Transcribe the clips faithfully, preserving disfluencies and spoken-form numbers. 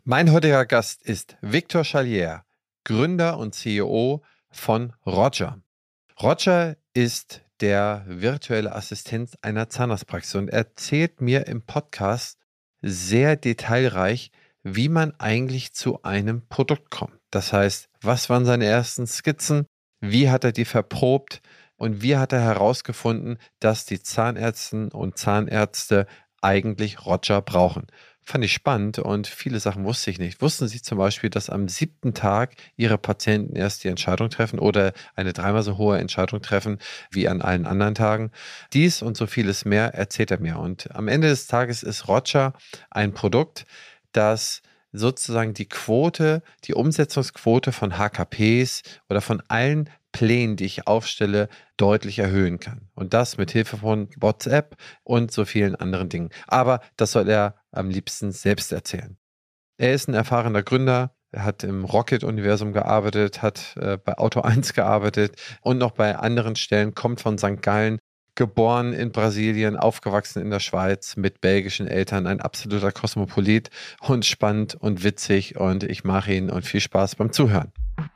Mein heutiger Gast ist Victor Chalier, Gründer und C E O von Roger. Roger ist der virtuelle Assistent einer Zahnarztpraxis und erzählt mir im Podcast sehr detailreich, wie man eigentlich zu einem Produkt kommt. Das heißt, was waren seine ersten Skizzen, wie hat er die verprobt und wie hat er herausgefunden, dass die Zahnärztinnen und Zahnärzte eigentlich Roger brauchen. Fand ich spannend und viele Sachen wusste ich nicht. Wussten Sie zum Beispiel, dass am siebten Tag Ihre Patienten erst die Entscheidung treffen oder eine dreimal so hohe Entscheidung treffen wie an allen anderen Tagen? Dies und so vieles mehr erzählt er mir. Und am Ende des Tages ist Roger ein Produkt, das sozusagen die Quote, die Umsetzungsquote von H K Ps oder von allen Plänen, die ich aufstelle, deutlich erhöhen kann. Und das mit Hilfe von WhatsApp und so vielen anderen Dingen. Aber das soll er am liebsten selbst erzählen. Er ist ein erfahrener Gründer. Er hat im Rocket-Universum gearbeitet, hat äh, bei Auto eins gearbeitet und noch bei anderen Stellen, kommt von Sankt Gallen, geboren in Brasilien, aufgewachsen in der Schweiz mit belgischen Eltern, ein absoluter Kosmopolit und spannend und witzig und ich mache ihn und viel Spaß beim Zuhören.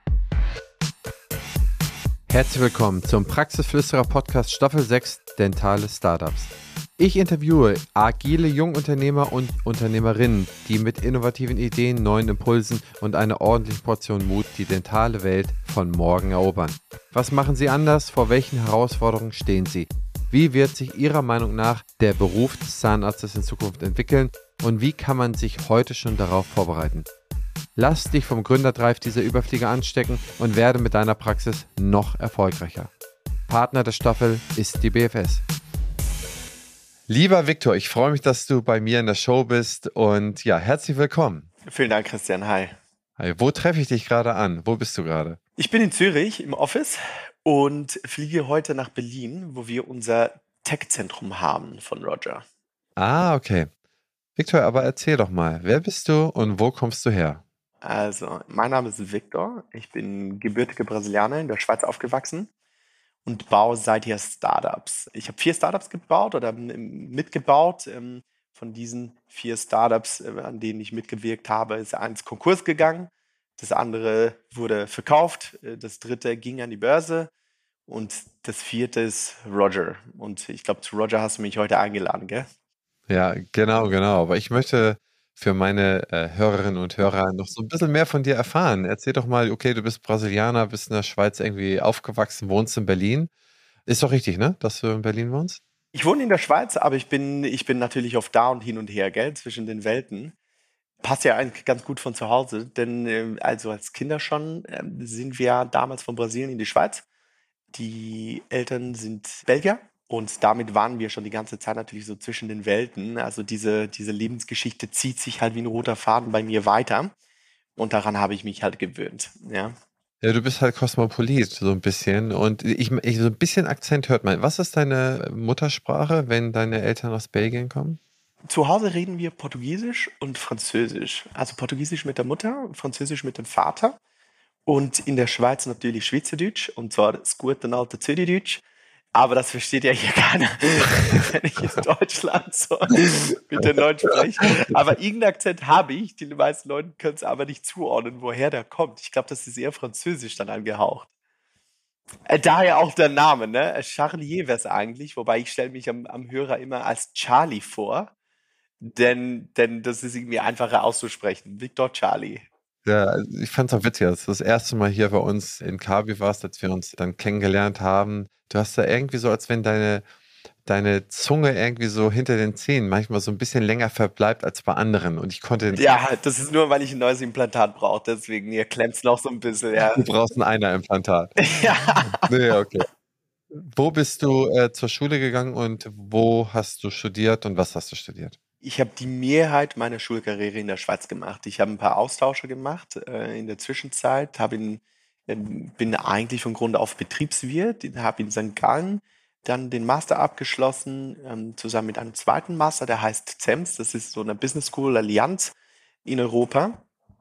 Herzlich willkommen zum Praxisflüsterer Podcast Staffel sechs Dentale Startups. Ich interviewe agile Jungunternehmer und Unternehmerinnen, die mit innovativen Ideen, neuen Impulsen und einer ordentlichen Portion Mut die dentale Welt von morgen erobern. Was machen sie anders? Vor welchen Herausforderungen stehen sie? Wie wird sich Ihrer Meinung nach der Beruf des Zahnarztes in Zukunft entwickeln und wie kann man sich heute schon darauf vorbereiten? Lass dich vom Gründerdrive dieser Überflieger anstecken und werde mit deiner Praxis noch erfolgreicher. Partner der Staffel ist die B F S. Lieber Victor, ich freue mich, dass du bei mir in der Show bist und ja, herzlich willkommen. Vielen Dank, Christian. Hi. Hi, wo treffe ich dich gerade an? Wo bist du gerade? Ich bin in Zürich im Office und fliege heute nach Berlin, wo wir unser Tech-Zentrum haben von Roger. Ah, okay. Victor, aber erzähl doch mal, wer bist du und wo kommst du her? Also, mein Name ist Victor. Ich bin gebürtiger Brasilianer, in der Schweiz aufgewachsen und baue seither Startups. Ich habe vier Startups gebaut oder mitgebaut. Von diesen vier Startups, an denen ich mitgewirkt habe, ist eins Konkurs gegangen. Das andere wurde verkauft. Das dritte ging an die Börse. Und das vierte ist Roger. Und ich glaube, zu Roger hast du mich heute eingeladen, gell? Ja, genau, genau. Aber ich möchte für meine äh, Hörerinnen und Hörer noch so ein bisschen mehr von dir erfahren. Erzähl doch mal, okay, du bist Brasilianer, bist in der Schweiz irgendwie aufgewachsen, wohnst in Berlin. Ist doch richtig, ne, dass du in Berlin wohnst? Ich wohne in der Schweiz, aber ich bin, ich bin natürlich oft da und hin und her, gell, zwischen den Welten. Passt ja eigentlich ganz gut von zu Hause, denn ähm, also als Kinder schon ähm, sind wir damals von Brasilien in die Schweiz. Die Eltern sind Belgier und damit waren wir schon die ganze Zeit natürlich so zwischen den Welten. Also diese, diese Lebensgeschichte zieht sich halt wie ein roter Faden bei mir weiter und daran habe ich mich halt gewöhnt, ja. Ja, du bist halt Kosmopolit, so ein bisschen. Und ich, ich, so ein bisschen Akzent hört man. Was ist deine Muttersprache, wenn deine Eltern aus Belgien kommen? Zu Hause reden wir Portugiesisch und Französisch. Also Portugiesisch mit der Mutter, Französisch mit dem Vater. Und in der Schweiz natürlich Schweizerdeutsch, und zwar das gute alte Zürichdeutsch. Aber das versteht ja hier keiner, wenn ich in Deutschland so mit den Leuten spreche. Aber irgendeinen Akzent habe ich. Die meisten Leute können es aber nicht zuordnen, woher der kommt. Ich glaube, das ist eher Französisch dann angehaucht. Äh, daher auch der Name, ne? Charlier wäre es eigentlich, wobei ich stelle mich am, am Hörer immer als Charlie vor, denn, denn das ist irgendwie einfacher auszusprechen. Victor Charlie. Ja, also ich fand es auch witzig, als du das erste Mal hier bei uns in Kabi warst, als wir uns dann kennengelernt haben. Du hast da irgendwie so, als wenn deine, deine Zunge irgendwie so hinter den Zähnen manchmal so ein bisschen länger verbleibt als bei anderen. Und ich konnte, Ja, das ist nur, weil ich ein neues Implantat brauche, deswegen, ihr klemmt's noch so ein bisschen, ja. du brauchst ein Einer-Implantat. Ja. Nee, okay. Wo bist du äh, zur Schule gegangen und wo hast du studiert und was hast du studiert? Ich habe die Mehrheit meiner Schulkarriere in der Schweiz gemacht. Ich habe ein paar Austausche gemacht äh, in der Zwischenzeit, habe in, ähm, bin eigentlich von Grund auf Betriebswirt, habe in Sankt Gallen dann den Master abgeschlossen, ähm, zusammen mit einem zweiten Master, der heißt Z E M S, das ist so eine Business School Allianz in Europa.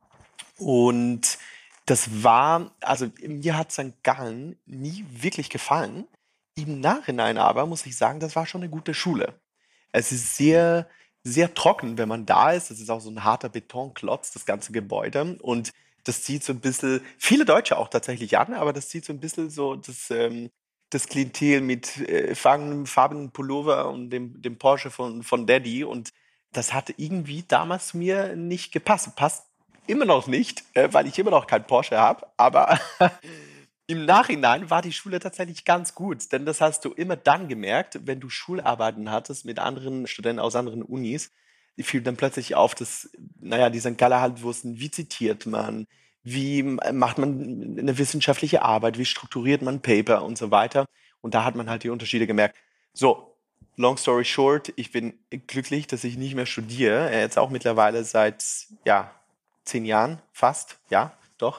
Und das war, also mir hat Sankt Gallen nie wirklich gefallen. Im Nachhinein aber muss ich sagen, das war schon eine gute Schule. Es ist sehr sehr trocken, wenn man da ist. Das ist auch so ein harter Betonklotz, das ganze Gebäude. Und das zieht so ein bisschen, viele Deutsche auch tatsächlich an, aber das zieht so ein bisschen so das, ähm, das Klientel mit äh, farbenen, farbenen Pullover und dem, dem Porsche von, von Daddy. Und das hatte irgendwie damals zu mir nicht gepasst. Passt immer noch nicht, äh, weil ich immer noch kein Porsche habe. Aber im Nachhinein war die Schule tatsächlich ganz gut, denn das hast du immer dann gemerkt, wenn du Schularbeiten hattest mit anderen Studenten aus anderen Unis. Die fiel dann plötzlich auf, dass, naja, die Sankt Galler halt wussten, wie zitiert man, wie macht man eine wissenschaftliche Arbeit, wie strukturiert man Paper und so weiter. Und da hat man halt die Unterschiede gemerkt. So, long story short, ich bin glücklich, dass ich nicht mehr studiere. Äh, Jetzt auch mittlerweile seit, ja, zehn Jahren fast, ja, doch.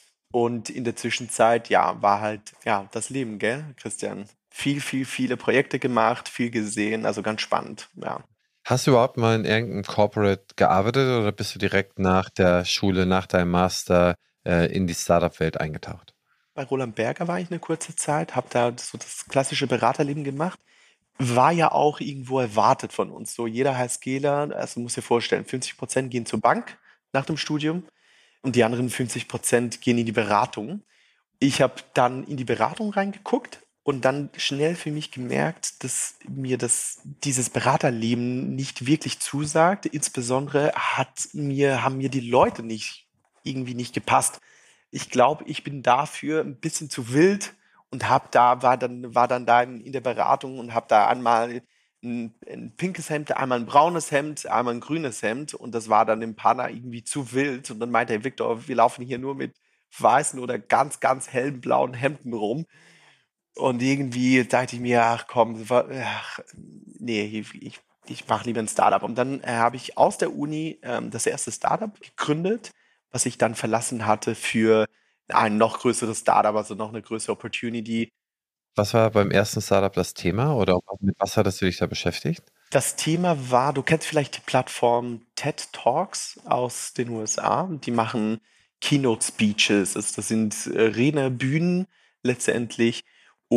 Und in der Zwischenzeit, ja, war halt, ja, das Leben, gell, Christian? Viel, viel, viele Projekte gemacht, viel gesehen, also ganz spannend, ja. Hast du überhaupt mal in irgendeinem Corporate gearbeitet oder bist du direkt nach der Schule, nach deinem Master äh, in die Startup-Welt eingetaucht? Bei Roland Berger war ich eine kurze Zeit, habe da so das klassische Beraterleben gemacht. War ja auch irgendwo erwartet von uns. So jeder HSGler, also muss dir vorstellen, fünfzig Prozent gehen zur Bank nach dem Studium und die anderen fünfzig Prozent gehen in die Beratung. Ich habe dann in die Beratung reingeguckt und dann schnell für mich gemerkt, dass mir das, dieses Beraterleben nicht wirklich zusagt. Insbesondere hat mir, haben mir die Leute nicht, irgendwie nicht gepasst. Ich glaube, ich bin dafür ein bisschen zu wild und hab da, war dann, war dann da in, in der Beratung und habe da einmal ein, ein pinkes Hemd, einmal ein braunes Hemd, einmal ein grünes Hemd und das war dann dem Partner irgendwie zu wild und dann meinte er, Victor, wir laufen hier nur mit weißen oder ganz, ganz hellen blauen Hemden rum. Und irgendwie dachte ich mir, ach komm, wa- ach, nee, ich, ich, ich mache lieber ein Startup. Und dann äh, habe ich aus der Uni ähm, das erste Startup gegründet, was ich dann verlassen hatte für ein noch größeres Startup, also noch eine größere Opportunity. Was war beim ersten Startup das Thema oder mit was hattest du dich da beschäftigt? Das Thema war, du kennst vielleicht die Plattform TED Talks aus den U S A. Die machen Keynote Speeches. Also das sind äh, Rednerbühnen letztendlich.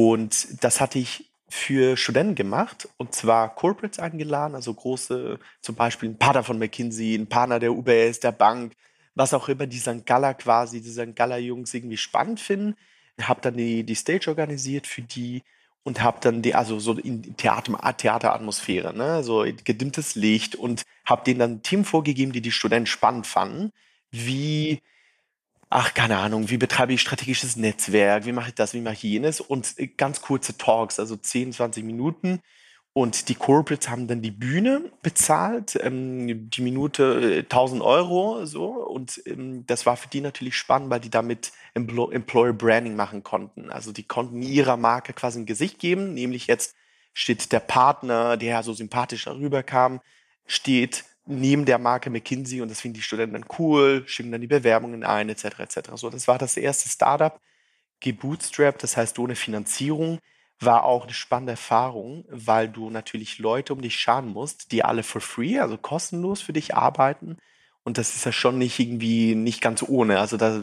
Und das hatte ich für Studenten gemacht und zwar Corporates eingeladen, also große, zum Beispiel ein Partner von McKinsey, ein Partner der U B S, der Bank, was auch immer die Sankt Galler quasi, die Sankt Galler Jungs irgendwie spannend finden. Habe dann die, die Stage organisiert für die und habe dann die, also so in Theater, Theateratmosphäre, ne, so gedimmtes Licht und habe denen dann ein Team vorgegeben, die die Studenten spannend fanden, wie, ach, keine Ahnung, wie betreibe ich strategisches Netzwerk, wie mache ich das, wie mache ich jenes und äh, ganz kurze Talks, also zehn, zwanzig Minuten und die Corporates haben dann die Bühne bezahlt, ähm, die Minute äh, tausend Euro so. Und ähm, das war für die natürlich spannend, weil die damit Emplo Employer Branding machen konnten. Also die konnten ihrer Marke quasi ein Gesicht geben, nämlich jetzt steht der Partner, der ja so sympathisch darüber kam, steht neben der Marke McKinsey und das finden die Studenten dann cool, schicken dann die Bewerbungen ein, et cetera et cetera. So, das war das erste Startup, gebootstrapped, das heißt ohne Finanzierung, war auch eine spannende Erfahrung, weil du natürlich Leute um dich scharen musst, die alle for free, also kostenlos für dich arbeiten. Und das ist ja schon nicht irgendwie nicht ganz ohne. Also da,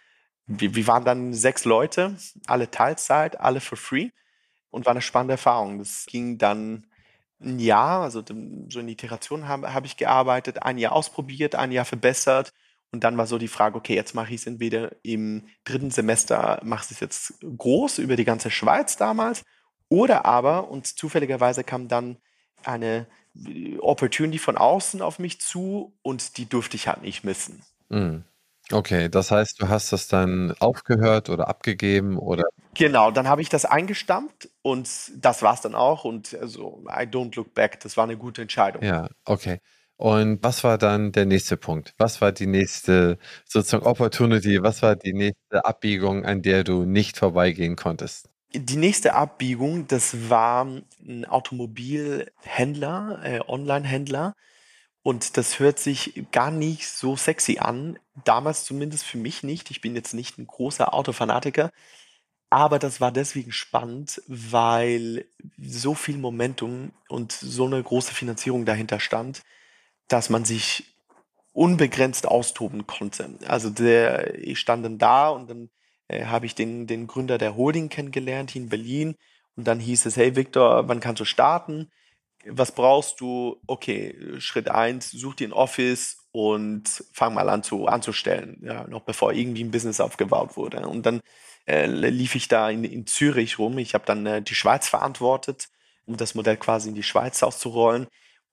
wir, wir waren dann sechs Leute, alle Teilzeit, alle for free und war eine spannende Erfahrung. Das ging dann ein Jahr, also dem- so in Iteration habe habe ich gearbeitet, ein Jahr ausprobiert, ein Jahr verbessert und dann war so die Frage, okay, jetzt mache ich es entweder im dritten Semester, mache ich es jetzt groß über die ganze Schweiz damals oder aber, und zufälligerweise kam dann eine äh, Opportunity von außen auf mich zu und die durfte ich halt nicht missen. Mhm. Okay, das heißt, du hast das dann aufgehört oder abgegeben oder Genau, dann habe ich das eingestampft und das war's dann auch und also I don't look back, das war eine gute Entscheidung. ja, okay. Und was war dann der nächste Punkt? Was war die nächste sozusagen Opportunity? Was war die nächste Abbiegung, an der du nicht vorbeigehen konntest? Die nächste Abbiegung, das war ein Automobilhändler, äh, Onlinehändler. Und das hört sich gar nicht so sexy an. Damals zumindest für mich nicht. Ich bin jetzt nicht ein großer Autofanatiker. Aber das war deswegen spannend, weil so viel Momentum und so eine große Finanzierung dahinter stand, dass man sich unbegrenzt austoben konnte. Also der, ich stand dann da und dann äh, habe ich den, den Gründer der Holding kennengelernt hier in Berlin und dann hieß es, hey Victor, wann kannst du starten? was brauchst du? Okay, Schritt eins, such dir ein Office und fang mal an zu anzustellen, ja, noch bevor irgendwie ein Business aufgebaut wurde. Und dann äh, lief ich da in, in Zürich rum. Ich habe dann äh, die Schweiz verantwortet, um das Modell quasi in die Schweiz auszurollen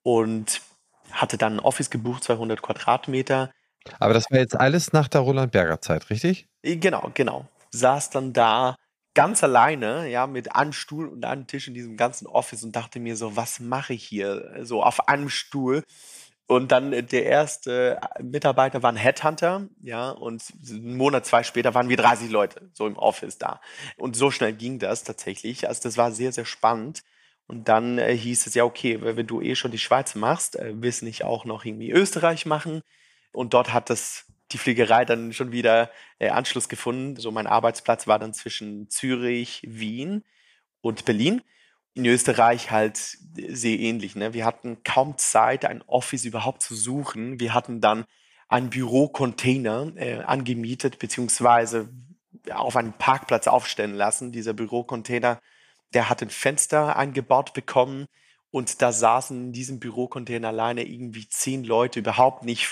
und hatte dann ein Office gebucht, zweihundert Quadratmeter. Aber das war jetzt alles nach der Roland-Berger-Zeit, richtig? Äh, Genau, genau. Saß dann da ganz alleine, ja, mit einem Stuhl und einem Tisch in diesem ganzen Office und dachte mir so, was mache ich hier? So auf einem Stuhl. Und dann äh, der erste äh, Mitarbeiter war ein Headhunter, ja, und einen Monat, zwei später waren wir dreißig Leute so im Office da. Und so schnell ging das tatsächlich. Also das war sehr, sehr spannend. Und dann äh, hieß es ja, okay, wenn du eh schon die Schweiz machst, äh, willst du nicht auch noch irgendwie Österreich machen? Und dort hat das die Fliegerei dann schon wieder äh, Anschluss gefunden. So mein Arbeitsplatz war dann zwischen Zürich, Wien und Berlin. In Österreich halt sehr ähnlich. Ne? Wir hatten kaum Zeit, ein Office überhaupt zu suchen. Wir hatten dann einen Bürocontainer äh, angemietet, beziehungsweise auf einen Parkplatz aufstellen lassen. Dieser Bürocontainer, der hat ein Fenster eingebaut bekommen und da saßen in diesem Bürocontainer alleine irgendwie zehn Leute, überhaupt nicht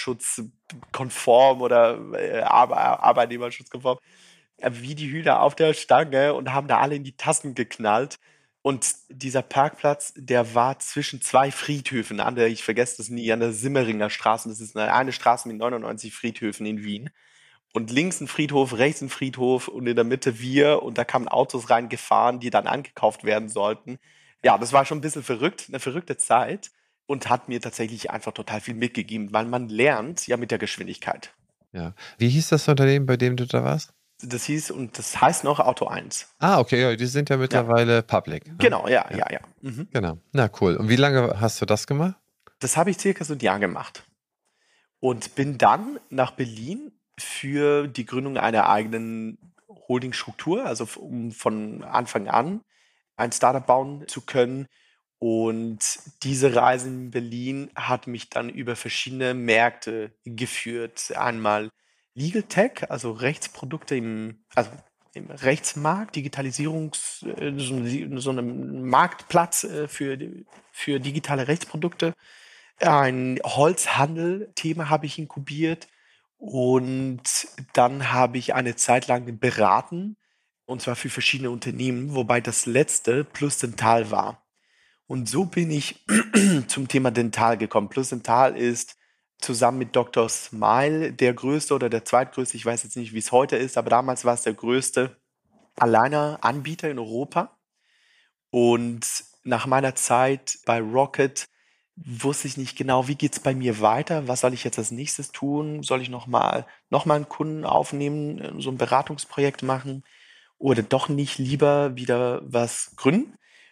feuerschutzkonform oder äh, Ar Arbeitnehmerschutzkonform, äh, wie die Hühner auf der Stange und haben da alle in die Tassen geknallt. Und dieser Parkplatz, der war zwischen zwei Friedhöfen, an der, ich vergesse das nie, an der Simmeringer Straße. Das ist eine, eine Straße mit neunundneunzig Friedhöfen in Wien. Und links ein Friedhof, rechts ein Friedhof und in der Mitte wir. Und da kamen Autos reingefahren, die dann angekauft werden sollten. Ja, das war schon ein bisschen verrückt, eine verrückte Zeit und hat mir tatsächlich einfach total viel mitgegeben, weil man lernt ja mit der Geschwindigkeit. Ja. Wie hieß das Unternehmen, bei dem du da warst? Das hieß, und das heißt noch Auto eins. Ah, okay, ja, die sind ja Ja, mittlerweile public, ne? genau, ja, Ja, ja, ja. Mhm. genau. Na cool. Und wie lange hast du das gemacht? Das habe ich circa so ein Jahr gemacht und bin dann nach Berlin für die Gründung einer eigenen Holdingstruktur, also f- um von Anfang an ein Startup bauen zu können. Und diese Reise in Berlin hat mich dann über verschiedene Märkte geführt. Einmal Legal Tech, also Rechtsprodukte im, also im Rechtsmarkt, Digitalisierungs, äh, so, eine- so einem Marktplatz äh, für, für digitale Rechtsprodukte. Ein Holzhandel-Thema habe ich inkubiert und dann habe ich eine Zeit lang beraten, und zwar für verschiedene Unternehmen, wobei das letzte Plus Dental war. Und so bin ich zum Thema Dental gekommen. Plus Dental ist zusammen mit Doktor Smile der größte oder der zweitgrößte, ich weiß jetzt nicht, wie es heute ist, aber damals war es der größte alleine Anbieter in Europa. Und nach meiner Zeit bei Rocket wusste ich nicht genau, wie geht's bei mir weiter? Was soll ich jetzt als nächstes tun? Soll ich noch mal, noch mal einen Kunden aufnehmen, äh, so ein Beratungsprojekt machen oder doch nicht lieber wieder was gründen?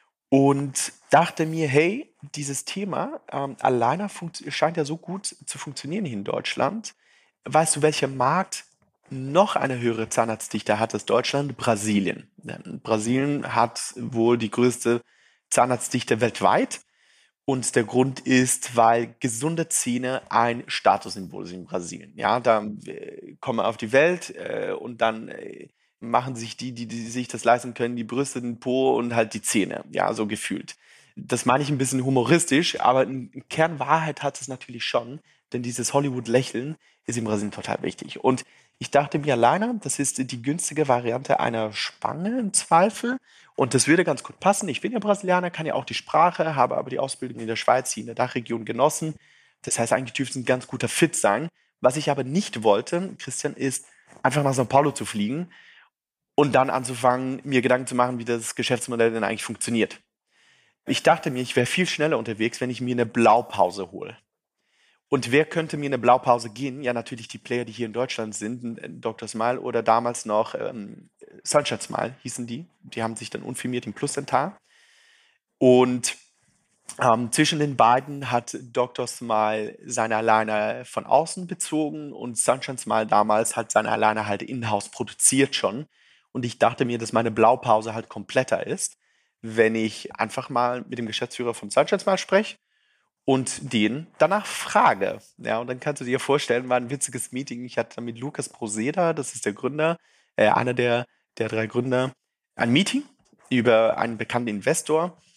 Und dachte mir, hey, dieses Thema ähm, alleine funkt- scheint ja so gut zu funktionieren hier in Deutschland. Weißt du, welcher Markt noch eine höhere Zahnarztdichte hat als Deutschland? Brasilien. Denn Brasilien hat wohl die größte Zahnarztdichte weltweit. Und der Grund ist, weil gesunde Zähne ein Statussymbol sind in Brasilien. Ja, da äh, kommen wir auf die Welt äh, und dann äh, machen sich die, die, die sich das leisten können, die Brüste, den Po und halt die Zähne. Ja, so gefühlt. Das meine ich ein bisschen humoristisch, aber in Kernwahrheit hat es natürlich schon, denn dieses Hollywood-Lächeln ist in Brasilien total wichtig. Und ich dachte mir alleine, das ist die günstige Variante einer Spange im Zweifel. Und das würde ganz gut passen. Ich bin ja Brasilianer, kann ja auch die Sprache, habe aber die Ausbildung in der Schweiz, hier in der Dachregion genossen. Das heißt, eigentlich dürfte es ein ganz guter Fit sein. Was ich aber nicht wollte, Christian, ist einfach nach São Paulo zu fliegen und dann anzufangen, mir Gedanken zu machen, wie das Geschäftsmodell denn eigentlich funktioniert. Ich dachte mir, ich wäre viel schneller unterwegs, wenn ich mir eine Blaupause hole. Und wer könnte mir eine Blaupause gehen? Ja, natürlich die Player, die hier in Deutschland sind, äh, Doktor Smile oder damals noch ähm, Sunshine Smile hießen die. Die haben sich dann unfirmiert in Plus Dental. Und ähm, zwischen den beiden hat Doktor Smile seine Aligner von außen bezogen und Sunshine Smile damals hat seine Aligner halt in-house produziert schon. Und ich dachte mir, dass meine Blaupause halt kompletter ist, wenn ich einfach mal mit dem Geschäftsführer von Sunshine Smile spreche und den danach frage. Ja, und dann kannst du dir vorstellen, war ein witziges Meeting. Ich hatte mit Lukas Broseda, das ist der Gründer, äh, einer der, der drei Gründer, ein Meeting über einen bekannten Investor.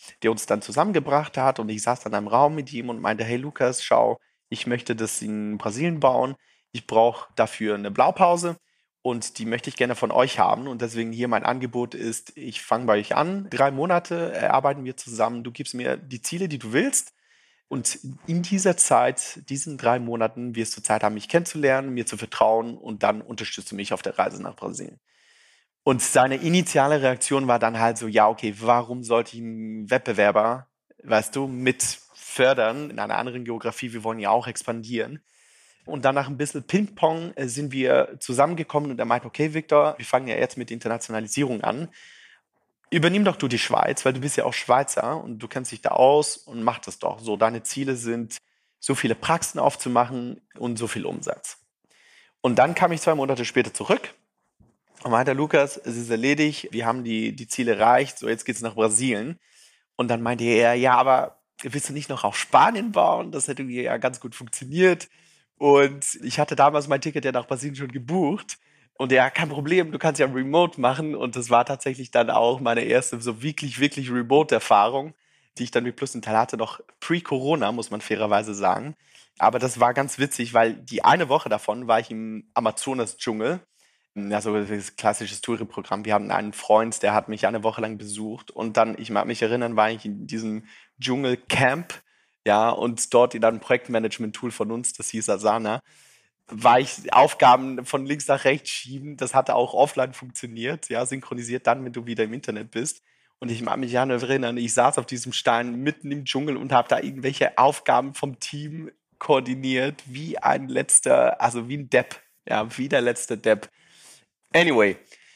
der uns dann zusammengebracht hat. Und ich saß dann in einem Raum mit ihm und meinte, hey Lukas, schau, ich möchte das in Brasilien bauen. Ich brauche dafür eine Blaupause und die möchte ich gerne von euch haben. Und deswegen hier mein Angebot ist, ich fange bei euch an. Drei Monate äh, arbeiten wir zusammen. Du gibst mir die Ziele, die du willst. Und in dieser Zeit, diesen drei Monaten, wirst du Zeit haben, mich kennenzulernen, mir zu vertrauen und dann unterstützt du mich auf der Reise nach Brasilien. Und seine initiale Reaktion war dann halt so, ja, okay, warum sollte ich einen Wettbewerber, weißt du, mit fördern in einer anderen Geografie? Wir wollen ja auch expandieren. Und dann nach ein bisschen Ping-Pong äh, sind wir zusammengekommen und er meinte, okay, Victor, wir fangen ja jetzt mit Internationalisierung an. Übernimm doch du die Schweiz, weil du bist ja auch Schweizer und du kennst dich da aus und mach das doch. So, deine Ziele sind, so viele Praxen aufzumachen und so viel Umsatz. Und dann kam ich zwei Monate später zurück und meinte, Lukas, es ist erledigt, wir haben die, die Ziele erreicht, so jetzt geht's nach Brasilien. Und dann meinte er, ja, aber willst du nicht noch auf Spanien bauen? Das hätte ja ganz gut funktioniert. Und ich hatte damals mein Ticket ja nach Brasilien schon gebucht. Und ja, kein Problem, du kannst ja remote machen. Und das war tatsächlich dann auch meine erste so wirklich, wirklich Remote-Erfahrung, die ich dann mit Plus Intal hatte, noch pre-Corona, muss man fairerweise sagen. Aber das war ganz witzig, weil die eine Woche davon war ich im Amazonas-Dschungel. Ja, so das klassisches Touri-Programm. Wir hatten einen Freund, der hat mich eine Woche lang besucht. Und dann, ich mag mich erinnern, war ich in diesem Dschungelcamp, ja, und dort in einem Projektmanagement-Tool von uns, das hieß Asana, war ich Aufgaben von links nach rechts schieben. Das hatte auch offline funktioniert, ja, synchronisiert dann, wenn du wieder im Internet bist. Und ich mag mich ja noch erinnern, ich saß auf diesem Stein mitten im Dschungel und habe da irgendwelche Aufgaben vom Team koordiniert, wie ein letzter, also wie ein Depp, ja, wie der letzte Depp. Anyway,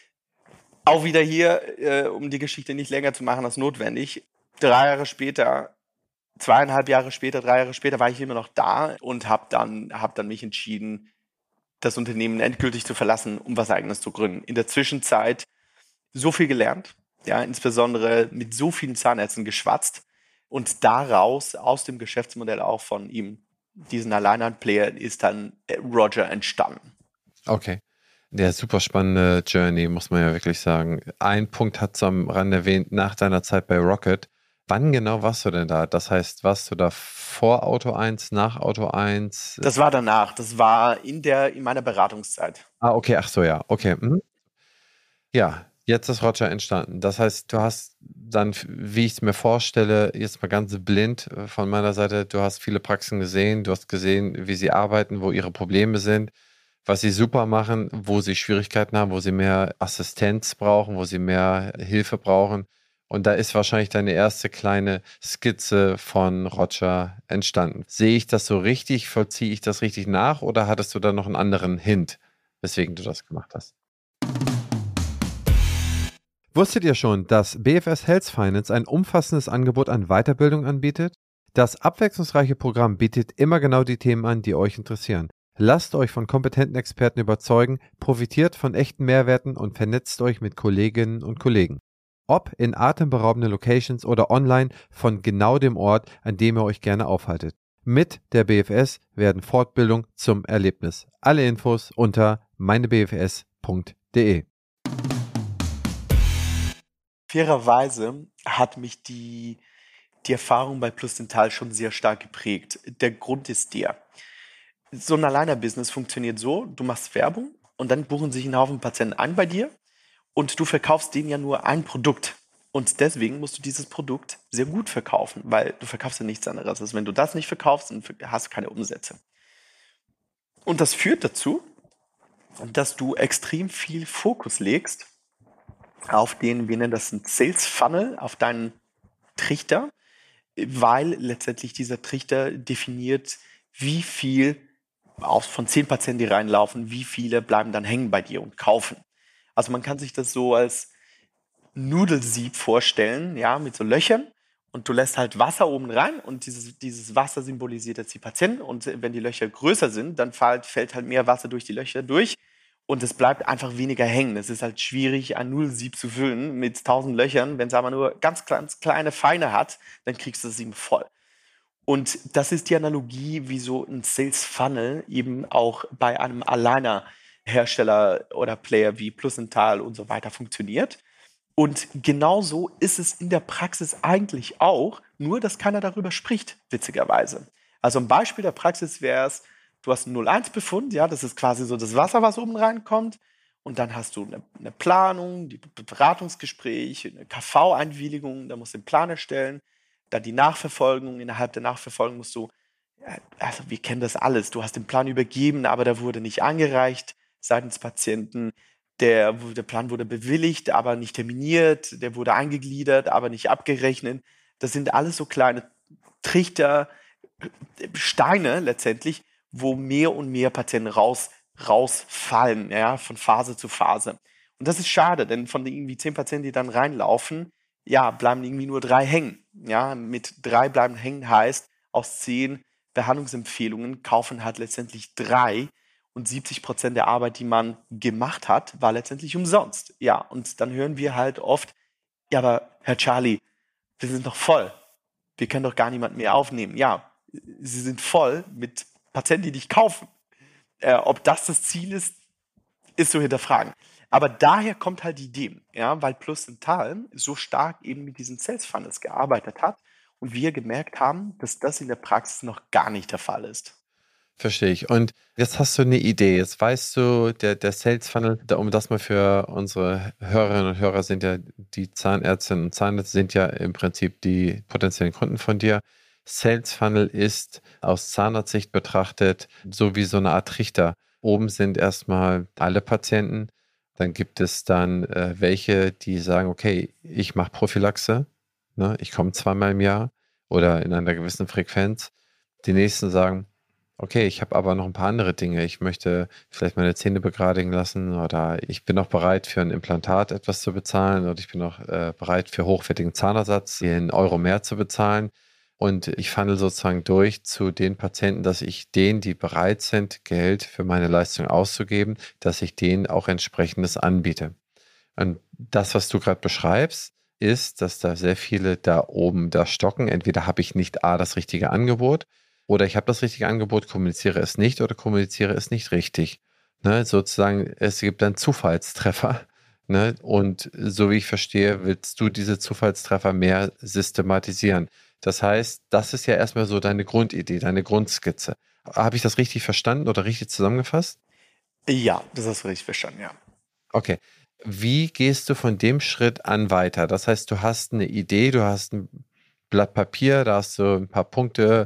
auch wieder hier, äh, um die Geschichte nicht länger zu machen als notwendig. Drei Jahre später, zweieinhalb Jahre später, drei Jahre später war ich immer noch da und habe dann, hab dann mich entschieden, das Unternehmen endgültig zu verlassen, um was Eigenes zu gründen. In der Zwischenzeit so viel gelernt, ja, insbesondere mit so vielen Zahnärzten geschwatzt und daraus, aus dem Geschäftsmodell auch von ihm, diesen Alleinhand-Player, ist dann Roger entstanden. Okay. Der super spannende Journey, muss man ja wirklich sagen. Ein Punkt hat du am Rand erwähnt, nach deiner Zeit bei Rocket. Wann genau warst du denn da? Das heißt, warst du da vor Auto eins, nach Auto eins? Das war danach. Das war in der in meiner Beratungszeit. Ah, okay, ach so, ja, okay. Mhm. Ja, jetzt ist Roger entstanden. Das heißt, du hast dann, wie ich es mir vorstelle, jetzt mal ganz blind äh, von meiner Seite, du hast viele Praxen gesehen, du hast gesehen, wie sie arbeiten, wo ihre Probleme sind, was sie super machen, wo sie Schwierigkeiten haben, wo sie mehr Assistenz brauchen, wo sie mehr Hilfe brauchen. Und da ist wahrscheinlich deine erste kleine Skizze von Roger entstanden. Sehe ich das so richtig? Vollziehe ich das richtig nach? Oder hattest du da noch einen anderen Hint, weswegen du das gemacht hast? Wusstet ihr schon, dass B F S Health Finance ein umfassendes Angebot an Weiterbildung anbietet? Das abwechslungsreiche Programm bietet immer genau die Themen an, die euch interessieren. Lasst euch von kompetenten Experten überzeugen, profitiert von echten Mehrwerten und vernetzt euch mit Kolleginnen und Kollegen. Ob in atemberaubenden Locations oder online von genau dem Ort, an dem ihr euch gerne aufhaltet. Mit der B F S werden Fortbildung zum Erlebnis. Alle Infos unter meine b f s punkt d e. Fairerweise hat mich die, die Erfahrung bei Plus Dental schon sehr stark geprägt. Der Grund ist der: So ein Alleiner-Business funktioniert so, du machst Werbung und dann buchen sich ein Haufen Patienten ein bei dir und du verkaufst denen ja nur ein Produkt. Und deswegen musst du dieses Produkt sehr gut verkaufen, weil du verkaufst ja nichts anderes. Also wenn du das nicht verkaufst, dann hast du keine Umsätze. Und das führt dazu, dass du extrem viel Fokus legst auf den, wir nennen das einen Sales Funnel, auf deinen Trichter, weil letztendlich dieser Trichter definiert, wie viel aus von zehn Patienten, die reinlaufen, wie viele bleiben dann hängen bei dir und kaufen. Also man kann sich das so als Nudelsieb vorstellen, ja, mit so Löchern, und du lässt halt Wasser oben rein und dieses, dieses Wasser symbolisiert jetzt die Patienten, und wenn die Löcher größer sind, dann fällt, fällt halt mehr Wasser durch die Löcher durch und es bleibt einfach weniger hängen. Es ist halt schwierig, ein Nudelsieb zu füllen mit tausend Löchern. Wenn es aber nur ganz, ganz kleine Feine hat, dann kriegst du das eben voll. Und das ist die Analogie, wie so ein Sales Funnel eben auch bei einem Alleinhersteller oder Player wie Plus Dental und so weiter funktioniert. Und genauso ist es in der Praxis eigentlich auch, nur dass keiner darüber spricht, witzigerweise. Also ein Beispiel der Praxis wäre es, du hast einen null eins Befund, ja, das ist quasi so das Wasser, was oben reinkommt. Und dann hast du eine, eine Planung, die Be- Beratungsgespräche, eine K V-Einwilligung, da musst du den Plan erstellen. Dann die Nachverfolgung, innerhalb der Nachverfolgung musst du, ja, also wir kennen das alles, du hast den Plan übergeben, aber der wurde nicht eingereicht seitens Patienten. Der, der Plan wurde bewilligt, aber nicht terminiert. Der wurde eingegliedert, aber nicht abgerechnet. Das sind alles so kleine Trichter, äh, Steine letztendlich, wo mehr und mehr Patienten raus, rausfallen, ja, von Phase zu Phase. Und das ist schade, denn von den irgendwie zehn Patienten, die dann reinlaufen, ja, bleiben irgendwie nur drei hängen. Ja, mit drei bleiben hängen heißt, aus zehn Behandlungsempfehlungen kaufen halt letztendlich drei und siebzig Prozent der Arbeit, die man gemacht hat, war letztendlich umsonst. Ja, und dann hören wir halt oft, ja, aber Herr Charlie, wir sind doch voll. Wir können doch gar niemanden mehr aufnehmen. Ja, sie sind voll mit Patienten, die dich kaufen. Äh, ob das das Ziel ist, ist zu hinterfragen. Aber daher kommt halt die Idee, ja, weil Plus Dental so stark eben mit diesen Sales Funnels gearbeitet hat und wir gemerkt haben, dass das in der Praxis noch gar nicht der Fall ist. Verstehe ich. Und jetzt hast du eine Idee. Jetzt weißt du, der, der Sales Funnel, da- um das mal für unsere Hörerinnen und Hörer sind ja die Zahnärztinnen und Zahnärzte sind ja im Prinzip die potenziellen Kunden von dir. Sales Funnel ist aus Zahnarztsicht betrachtet so wie so eine Art Trichter. Oben sind erstmal alle Patienten. Dann gibt es dann äh, welche, die sagen, okay, ich mache Prophylaxe, ne? Ich komme zweimal im Jahr oder in einer gewissen Frequenz. Die nächsten sagen, okay, ich habe aber noch ein paar andere Dinge. Ich möchte vielleicht meine Zähne begradigen lassen oder ich bin auch bereit, für ein Implantat etwas zu bezahlen oder ich bin auch äh, bereit, für hochwertigen Zahnersatz einen Euro mehr zu bezahlen. Und ich funnel sozusagen durch zu den Patienten, dass ich denen, die bereit sind, Geld für meine Leistung auszugeben, dass ich denen auch entsprechendes anbiete. Und das, was du gerade beschreibst, ist, dass da sehr viele da oben da stocken. Entweder habe ich nicht A, das richtige Angebot oder ich habe das richtige Angebot, kommuniziere es nicht oder kommuniziere es nicht richtig. Ne, sozusagen, es gibt dann Zufallstreffer. Ne? Und so wie ich verstehe, willst du diese Zufallstreffer mehr systematisieren. Das heißt, das ist ja erstmal so deine Grundidee, deine Grundskizze. Habe ich das richtig verstanden oder richtig zusammengefasst? Ja, das hast du richtig verstanden, ja. Okay. Wie gehst du von dem Schritt an weiter? Das heißt, du hast eine Idee, du hast ein Blatt Papier, da hast du ein paar Punkte,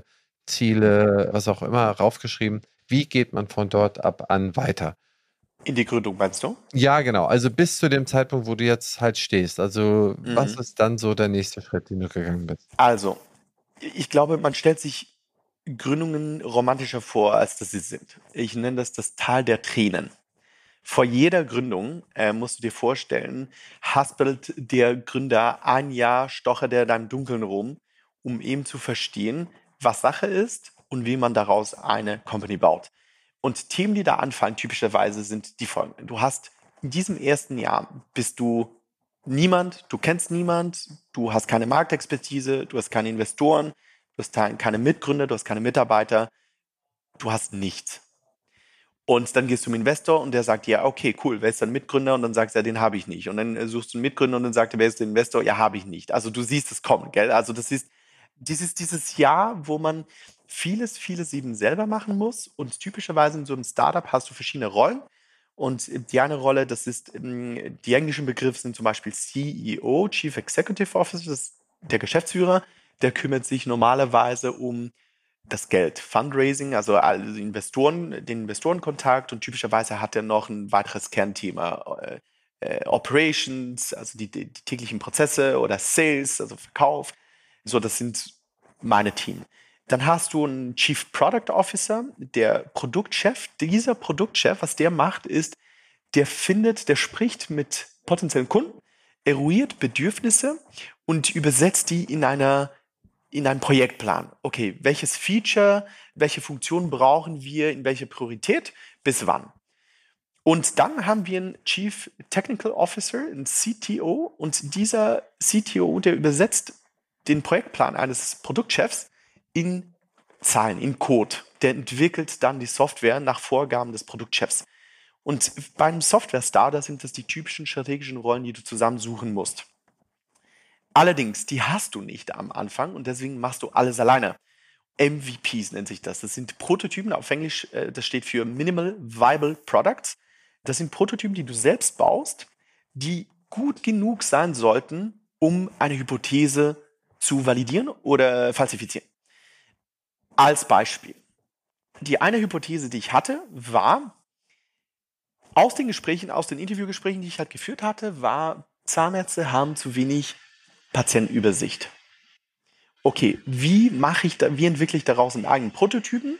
Ziele, was auch immer raufgeschrieben. Wie geht man von dort ab an weiter? In die Gründung meinst du? Ja, genau. Also bis zu dem Zeitpunkt, wo du jetzt halt stehst. Also was Mhm. ist dann so der nächste Schritt, den du gegangen bist? Also, ich glaube, man stellt sich Gründungen romantischer vor, als dass sie sind. Ich nenne das das Tal der Tränen. Vor jeder Gründung äh, musst du dir vorstellen, haspelt der Gründer ein Jahr, stochert er da im Dunkeln rum, um eben zu verstehen, was Sache ist und wie man daraus eine Company baut. Und Themen, die da anfallen, typischerweise sind die folgenden. Du hast in diesem ersten Jahr bist du niemand, du kennst niemand, du hast keine Marktexpertise, du hast keine Investoren, du hast keine Mitgründer, du hast keine Mitarbeiter, du hast nichts. Und dann gehst du zum Investor und der sagt dir, okay, cool, wer ist dein Mitgründer? Und dann sagst du, ja, den habe ich nicht. Und dann äh, suchst du einen Mitgründer und dann sagt er, wer ist der Investor? Ja, habe ich nicht. Also du siehst es kommen, gell? Also das ist dieses, dieses Jahr, wo man vieles, vieles eben selber machen muss. Und typischerweise in so einem Startup hast du verschiedene Rollen. Und die eine Rolle, das ist, ähm, die englischen Begriffe sind zum Beispiel C E O, Chief Executive Officer, das ist der Geschäftsführer. Der kümmert sich normalerweise um das Geld, Fundraising, also alle Investoren, den Investorenkontakt und typischerweise hat er noch ein weiteres Kernthema, äh, äh, Operations, also die, die, die täglichen Prozesse oder Sales, also Verkauf. So, das sind meine Team. Dann hast du einen Chief Product Officer, der Produktchef. Dieser Produktchef, was der macht, ist, der findet, der spricht mit potenziellen Kunden, eruiert Bedürfnisse und übersetzt die in einer in einen Projektplan. Okay, welches Feature, welche Funktion brauchen wir, in welche Priorität, bis wann? Und dann haben wir einen Chief Technical Officer, einen C T O, und dieser C T O, der übersetzt den Projektplan eines Produktchefs in Zahlen, in Code. Der entwickelt dann die Software nach Vorgaben des Produktchefs. Und beim Software-Starter sind das die typischen strategischen Rollen, die du zusammensuchen musst. Allerdings, die hast du nicht am Anfang und deswegen machst du alles alleine. M V Ps nennt sich das. Das sind Prototypen, auf Englisch, äh, das steht für Minimal Viable Products. Das sind Prototypen, die du selbst baust, die gut genug sein sollten, um eine Hypothese zu validieren oder falsifizieren. Als Beispiel. Die eine Hypothese, die ich hatte, war, aus den Gesprächen, aus den Interviewgesprächen, die ich halt geführt hatte, war, Zahnärzte haben zu wenig Patientenübersicht. Okay, wie mache ich da, wie entwickle ich daraus einen eigenen Prototypen?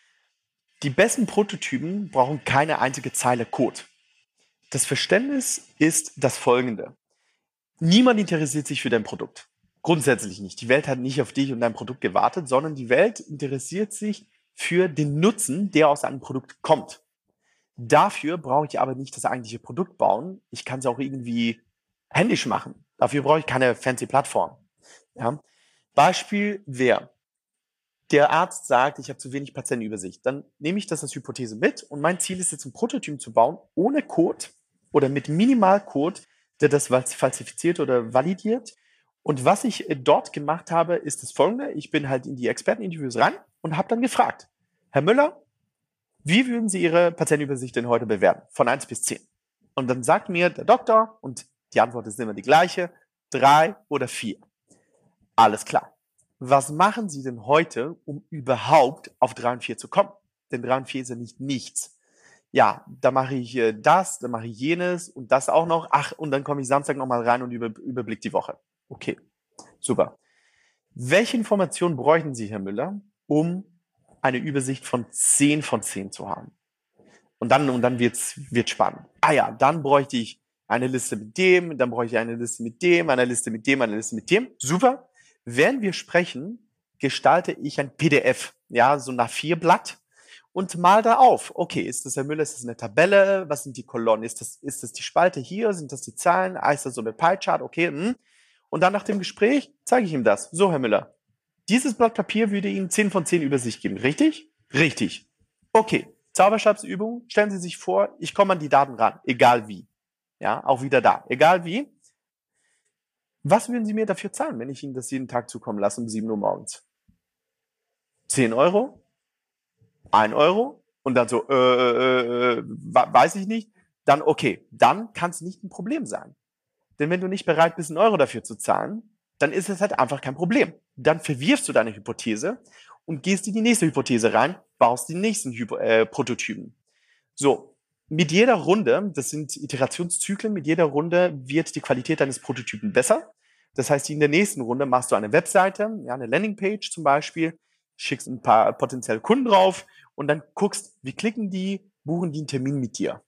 Die besten Prototypen brauchen keine einzige Zeile Code. Das Verständnis ist das folgende. Niemand interessiert sich für dein Produkt. Grundsätzlich nicht. Die Welt hat nicht auf dich und dein Produkt gewartet, sondern die Welt interessiert sich für den Nutzen, der aus einem Produkt kommt. Dafür brauche ich aber nicht das eigentliche Produkt bauen. Ich kann es auch irgendwie händisch machen. Dafür brauche ich keine fancy Plattform. Ja? Beispiel wäre, der Arzt sagt, ich habe zu wenig Patientenübersicht. Dann nehme ich das als Hypothese mit und mein Ziel ist jetzt, ein Prototyp zu bauen, ohne Code oder mit Minimalcode, der das falsifiziert oder validiert. Und was ich dort gemacht habe, ist das folgende. Ich bin halt in die Experteninterviews rein und habe dann gefragt, Herr Müller, wie würden Sie Ihre Patientenübersicht denn heute bewerten? Von eins bis zehn. Und dann sagt mir der Doktor, und die Antwort ist immer die gleiche, drei oder vier. Alles klar. Was machen Sie denn heute, um überhaupt auf drei und vier zu kommen? Denn drei und vier ist ja nicht nichts. Ja, da mache ich äh, das, da mache ich jenes und das auch noch. Ach, und dann komme ich Samstag nochmal rein und über, überblick die Woche. Okay, super. Welche Informationen bräuchten Sie, Herr Müller, um eine Übersicht von zehn von zehn zu haben? Und dann, und dann wird's, wird spannend. Ah ja, dann bräuchte ich eine Liste mit dem, dann bräuchte ich eine Liste mit dem, eine Liste mit dem, eine Liste mit dem. Super. Während wir sprechen, gestalte ich ein P D F, ja, so ein A vier Blatt und mal da auf. Okay, ist das, Herr Müller, ist das eine Tabelle? Was sind die Kolonnen? Ist das, ist das die Spalte hier? Sind das die Zahlen? Ah, ist das so eine Pie-Chart? Okay, hm. Und dann nach dem Gespräch zeige ich ihm das. So, Herr Müller, dieses Blatt Papier würde Ihnen zehn von zehn Übersicht geben, richtig? Richtig. Okay, Zauberstabsübung, stellen Sie sich vor, ich komme an die Daten ran, egal wie. Ja, auch wieder da, egal wie. Was würden Sie mir dafür zahlen, wenn ich Ihnen das jeden Tag zukommen lasse um sieben Uhr morgens? zehn Euro? ein Euro? Und dann so, äh, äh, äh, weiß ich nicht. Dann okay, dann kann es nicht ein Problem sein. Denn wenn du nicht bereit bist, einen Euro dafür zu zahlen, dann ist es halt einfach kein Problem. Dann verwirfst du deine Hypothese und gehst in die nächste Hypothese rein, baust die nächsten Hypo- äh, Prototypen. So, mit jeder Runde, das sind Iterationszyklen, mit jeder Runde wird die Qualität deines Prototypen besser. Das heißt, in der nächsten Runde machst du eine Webseite, ja, eine Landingpage zum Beispiel, schickst ein paar potenzielle Kunden drauf und dann guckst, wie klicken die, buchen die einen Termin mit dir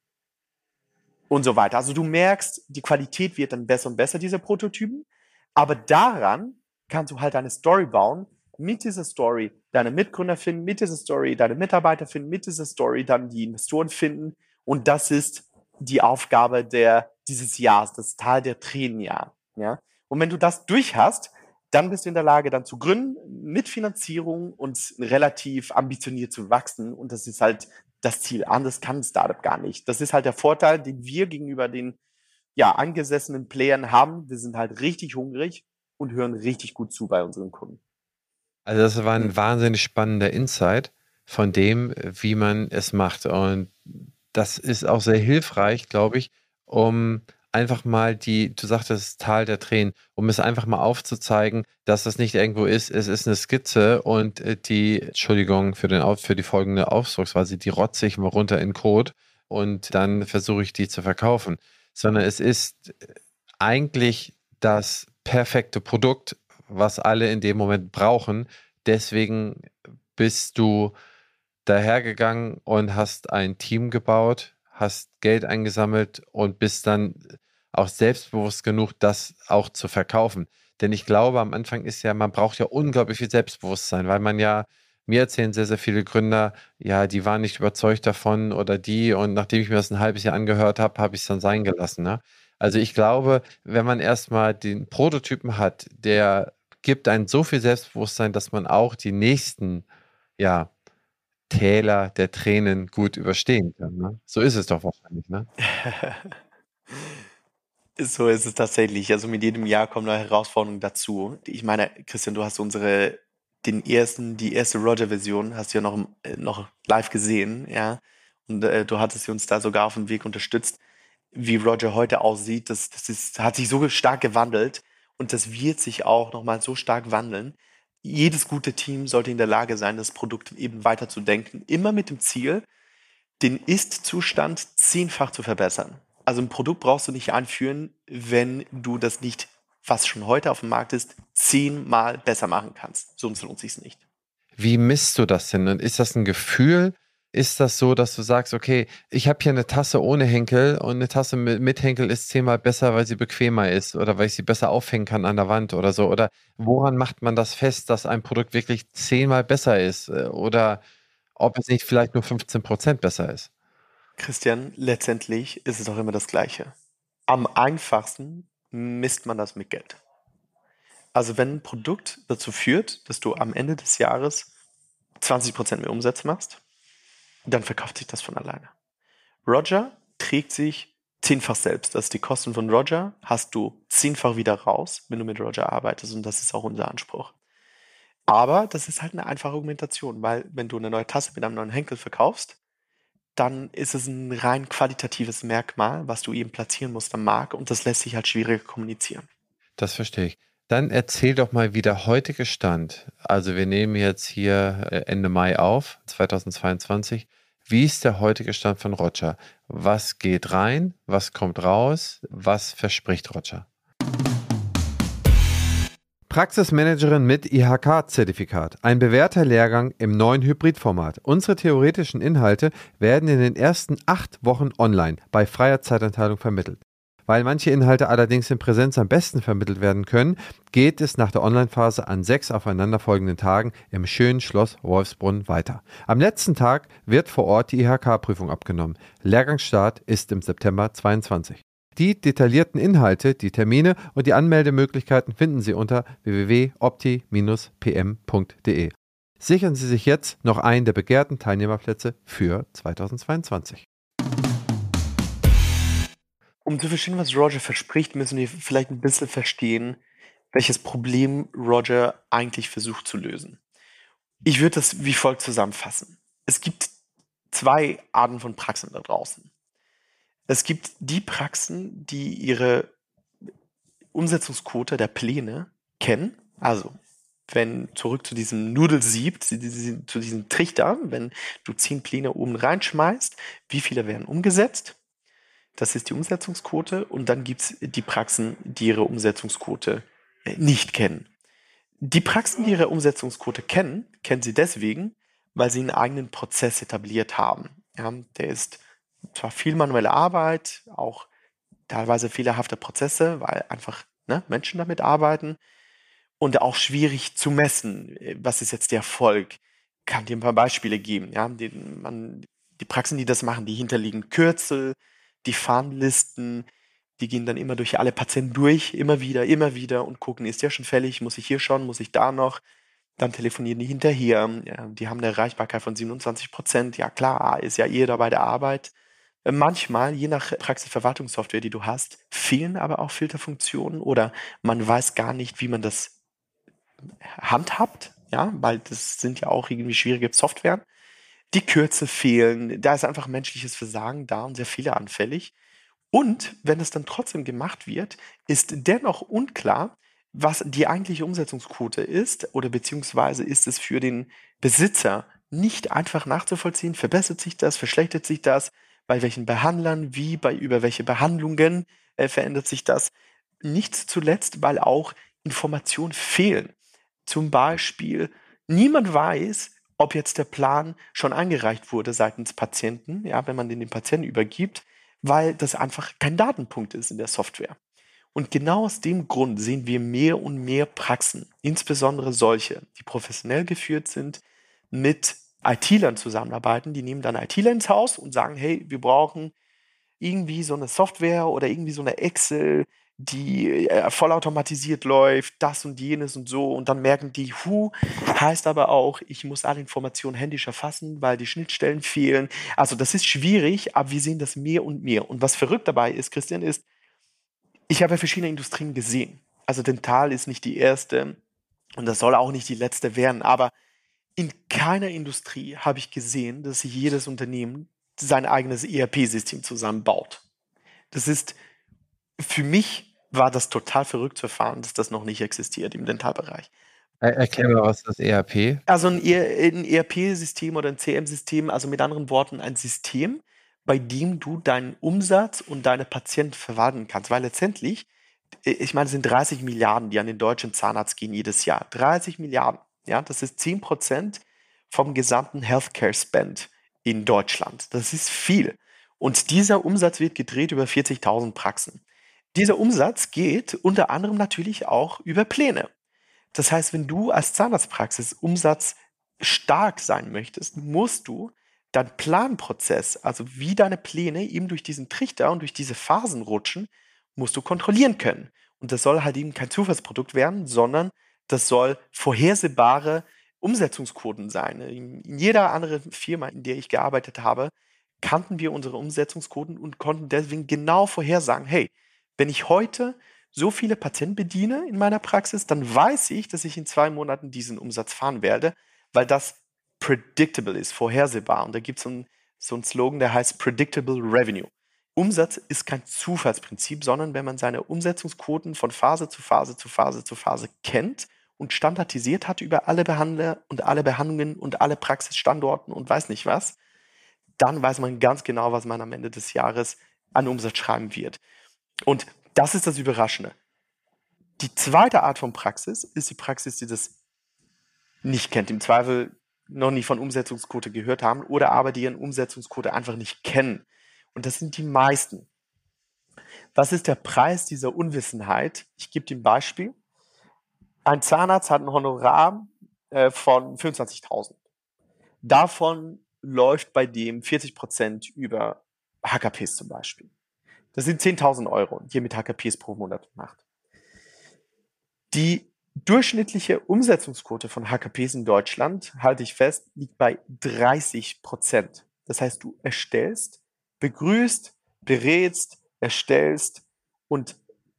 und so weiter. Also du merkst, die Qualität wird dann besser und besser, dieser Prototypen, aber daran kannst du halt eine Story bauen, mit dieser Story deine Mitgründer finden, mit dieser Story deine Mitarbeiter finden, mit dieser Story dann die Investoren finden und das ist die Aufgabe der, dieses Jahres, das Tal der Tränenjahr. Ja? Und wenn du das durch hast, dann bist du in der Lage, dann zu gründen, mit Finanzierung und relativ ambitioniert zu wachsen. Und das ist halt das Ziel. Anders kann ein Startup gar nicht. Das ist halt der Vorteil, den wir gegenüber den ja, angesessenen Playern haben. Wir sind halt richtig hungrig und hören richtig gut zu bei unseren Kunden. Also das war ein wahnsinnig spannender Insight von dem, wie man es macht. Und das ist auch sehr hilfreich, glaube ich, um einfach mal die, du sagtest Tal der Tränen, um es einfach mal aufzuzeigen, dass das nicht irgendwo ist. Es ist eine Skizze und die, Entschuldigung für den für die folgende Ausdrucksweise, die rotze ich mal runter in Code und dann versuche ich die zu verkaufen. Sondern es ist eigentlich das perfekte Produkt, was alle in dem Moment brauchen. Deswegen bist du dahergegangen und hast ein Team gebaut, hast Geld eingesammelt und bist dann auch selbstbewusst genug, das auch zu verkaufen. Denn ich glaube, am Anfang ist ja, man braucht ja unglaublich viel Selbstbewusstsein, weil man ja, mir erzählen sehr, sehr viele Gründer, ja, die waren nicht überzeugt davon oder die und nachdem ich mir das ein halbes Jahr angehört habe, habe ich es dann sein gelassen. Ne? Also ich glaube, wenn man erstmal den Prototypen hat, der gibt einem so viel Selbstbewusstsein, dass man auch die nächsten, ja, Täler der Tränen gut überstehen kann. Ne? So ist es doch wahrscheinlich, ne? So ist es tatsächlich. Also mit jedem Jahr kommen neue Herausforderungen dazu. Ich meine, Christian, du hast unsere, den ersten, die erste Roger-Version hast du ja noch, im- äh, noch live gesehen, ja. Und äh, du hattest uns da sogar auf dem Weg unterstützt. Wie Roger heute aussieht, das, das ist, hat sich so stark gewandelt und das wird sich auch nochmal so stark wandeln. Jedes gute Team sollte in der Lage sein, das Produkt eben weiterzudenken, immer mit dem Ziel, den Ist-Zustand zehnfach zu verbessern. Also ein Produkt brauchst du nicht einführen, wenn du das nicht, was schon heute auf dem Markt ist, zehnmal besser machen kannst. Sonst lohnt sich's nicht. Wie misst du das denn? Und ist das ein Gefühl? Ist das so, dass du sagst, okay, ich habe hier eine Tasse ohne Henkel und eine Tasse mit, mit Henkel ist zehnmal besser, weil sie bequemer ist oder weil ich sie besser aufhängen kann an der Wand oder so? Oder woran macht man das fest, dass ein Produkt wirklich zehnmal besser ist? Äh, Oder ob es nicht vielleicht nur fünfzehn Prozent besser ist? Christian, letztendlich ist es doch immer das Gleiche. Am einfachsten misst man das mit Geld. Also wenn ein Produkt dazu führt, dass du am Ende des Jahres zwanzig Prozent mehr Umsatz machst, dann verkauft sich das von alleine. Roger trägt sich zehnfach selbst. Das ist die Kosten von Roger, hast du zehnfach wieder raus, wenn du mit Roger arbeitest. Und das ist auch unser Anspruch. Aber das ist halt eine einfache Argumentation, weil wenn du eine neue Tasse mit einem neuen Henkel verkaufst, dann ist es ein rein qualitatives Merkmal, was du eben platzieren musst am Markt und das lässt sich halt schwieriger kommunizieren. Das verstehe ich. Dann erzähl doch mal, wie der heutige Stand, also wir nehmen jetzt hier äh, Ende Mai auf, zweitausendzweiundzwanzig. Wie ist der heutige Stand von Roger? Was geht rein? Was kommt raus? Was verspricht Roger? Praxismanagerin mit I H K-Zertifikat. Ein bewährter Lehrgang im neuen Hybridformat. Unsere theoretischen Inhalte werden in den ersten acht Wochen online bei freier Zeitanteilung vermittelt. Weil manche Inhalte allerdings in Präsenz am besten vermittelt werden können, geht es nach der Online-Phase an sechs aufeinanderfolgenden Tagen im schönen Schloss Wolfsbrunn weiter. Am letzten Tag wird vor Ort die I H K-Prüfung abgenommen. Lehrgangsstart ist im September zweiundzwanzig. Die detaillierten Inhalte, die Termine und die Anmeldemöglichkeiten finden Sie unter w w w punkt opti Bindestrich p m punkt d e. Sichern Sie sich jetzt noch einen der begehrten Teilnehmerplätze für zweitausendzweiundzwanzig. Um zu verstehen, was Roger verspricht, müssen wir vielleicht ein bisschen verstehen, welches Problem Roger eigentlich versucht zu lösen. Ich würde das wie folgt zusammenfassen. Es gibt zwei Arten von Praxen da draußen. Es gibt die Praxen, die ihre Umsetzungsquote der Pläne kennen. Also, wenn zurück zu diesem Nudelsieb, zu diesem, zu diesem Trichter, wenn du zehn Pläne oben reinschmeißt, wie viele werden umgesetzt? Das ist die Umsetzungsquote. Und dann gibt es die Praxen, die ihre Umsetzungsquote äh, nicht kennen. Die Praxen, die ihre Umsetzungsquote kennen, kennen sie deswegen, weil sie einen eigenen Prozess etabliert haben. Ja, der ist zwar viel manuelle Arbeit, auch teilweise fehlerhafte Prozesse, weil einfach ne, Menschen damit arbeiten und auch schwierig zu messen. äh, Was ist jetzt der Erfolg? Kann dir ein paar Beispiele geben. Ja? Die, man, die Praxen, die das machen, die hinterliegen Kürzel, die Fahnenlisten, die gehen dann immer durch alle Patienten durch, immer wieder, immer wieder und gucken, ist der schon fällig, muss ich hier schon, muss ich da noch? Dann telefonieren die hinterher. Ja, die haben eine Erreichbarkeit von siebenundzwanzig Prozent. Ja klar, ist ja jeder bei der Arbeit. Äh, Manchmal, je nach Praxisverwaltungssoftware, die du hast, fehlen aber auch Filterfunktionen oder man weiß gar nicht, wie man das handhabt, ja, weil das sind ja auch irgendwie schwierige Software. Die Kürze fehlen, da ist einfach menschliches Versagen da und sehr viele anfällig. Und wenn es dann trotzdem gemacht wird, ist dennoch unklar, was die eigentliche Umsetzungsquote ist oder beziehungsweise ist es für den Besitzer nicht einfach nachzuvollziehen, verbessert sich das, verschlechtert sich das, bei welchen Behandlern, wie, bei über welche Behandlungen äh, verändert sich das. Nicht zuletzt, weil auch Informationen fehlen. Zum Beispiel, niemand weiß, ob jetzt der Plan schon eingereicht wurde seitens Patienten, ja, wenn man den dem Patienten übergibt, weil das einfach kein Datenpunkt ist in der Software. Und genau aus dem Grund sehen wir mehr und mehr Praxen, insbesondere solche, die professionell geführt sind, mit I T-Lern zusammenarbeiten. Die nehmen dann I T-Ler ins Haus und sagen, hey, wir brauchen irgendwie so eine Software oder irgendwie so eine Excel, die äh, vollautomatisiert läuft, das und jenes und so. Und dann merken die, hu, heißt aber auch, ich muss alle Informationen händisch erfassen, weil die Schnittstellen fehlen. Also das ist schwierig, aber wir sehen das mehr und mehr. Und was verrückt dabei ist, Christian, ist, ich habe ja verschiedene Industrien gesehen. Also Dental ist nicht die erste und das soll auch nicht die letzte werden. Aber in keiner Industrie habe ich gesehen, dass sich jedes Unternehmen sein eigenes E R P-System zusammenbaut. Das ist, für mich war das total verrückt zu erfahren, dass das noch nicht existiert im Dentalbereich. Er erklär mal, was ist das E R P? Also ein, E- ein E R P-System oder ein C M-System, also mit anderen Worten ein System, bei dem du deinen Umsatz und deine Patienten verwalten kannst. Weil letztendlich, äh, ich meine, es sind dreißig Milliarden, die an den deutschen Zahnarzt gehen jedes Jahr. dreißig Milliarden, ja, das ist zehn Prozent vom gesamten Healthcare-Spend in Deutschland. Das ist viel. Und dieser Umsatz wird gedreht über vierzigtausend Praxen. Dieser Umsatz geht unter anderem natürlich auch über Pläne. Das heißt, wenn du als Zahnarztpraxis umsatzstark sein möchtest, musst du deinen Planprozess, also wie deine Pläne eben durch diesen Trichter und durch diese Phasen rutschen, musst du kontrollieren können. Und das soll halt eben kein Zufallsprodukt werden, sondern das soll vorhersehbare Umsetzungsquoten sein. In, in jeder anderen Firma, in der ich gearbeitet habe, kannten wir unsere Umsetzungsquoten und konnten deswegen genau vorhersagen, hey, wenn ich heute so viele Patienten bediene in meiner Praxis, dann weiß ich, dass ich in zwei Monaten diesen Umsatz fahren werde, weil das predictable ist, vorhersehbar. Und da gibt es so, ein, so einen Slogan, der heißt Predictable Revenue. Umsatz ist kein Zufallsprinzip, sondern wenn man seine Umsetzungsquoten von Phase zu Phase zu Phase zu Phase kennt und standardisiert hat über alle Behandler und alle Behandlungen und alle Praxisstandorten und weiß nicht was, dann weiß man ganz genau, was man am Ende des Jahres an Umsatz schreiben wird. Und das ist das Überraschende. Die zweite Art von Praxis ist die Praxis, die das nicht kennt, im Zweifel noch nie von Umsetzungsquote gehört haben oder aber die ihren Umsetzungsquote einfach nicht kennen. Und das sind die meisten. Was ist der Preis dieser Unwissenheit? Ich gebe dir ein Beispiel. Ein Zahnarzt hat ein Honorar äh, von fünfundzwanzigtausend. Davon läuft bei dem vierzig Prozent über H K Ps zum Beispiel. Das sind zehntausend Euro, die er mit H K Ps pro Monat macht. Die durchschnittliche Umsetzungsquote von H K Ps in Deutschland, halte ich fest, liegt bei dreißig Prozent. Das heißt, du erstellst, begrüßt, berätst, erstellst und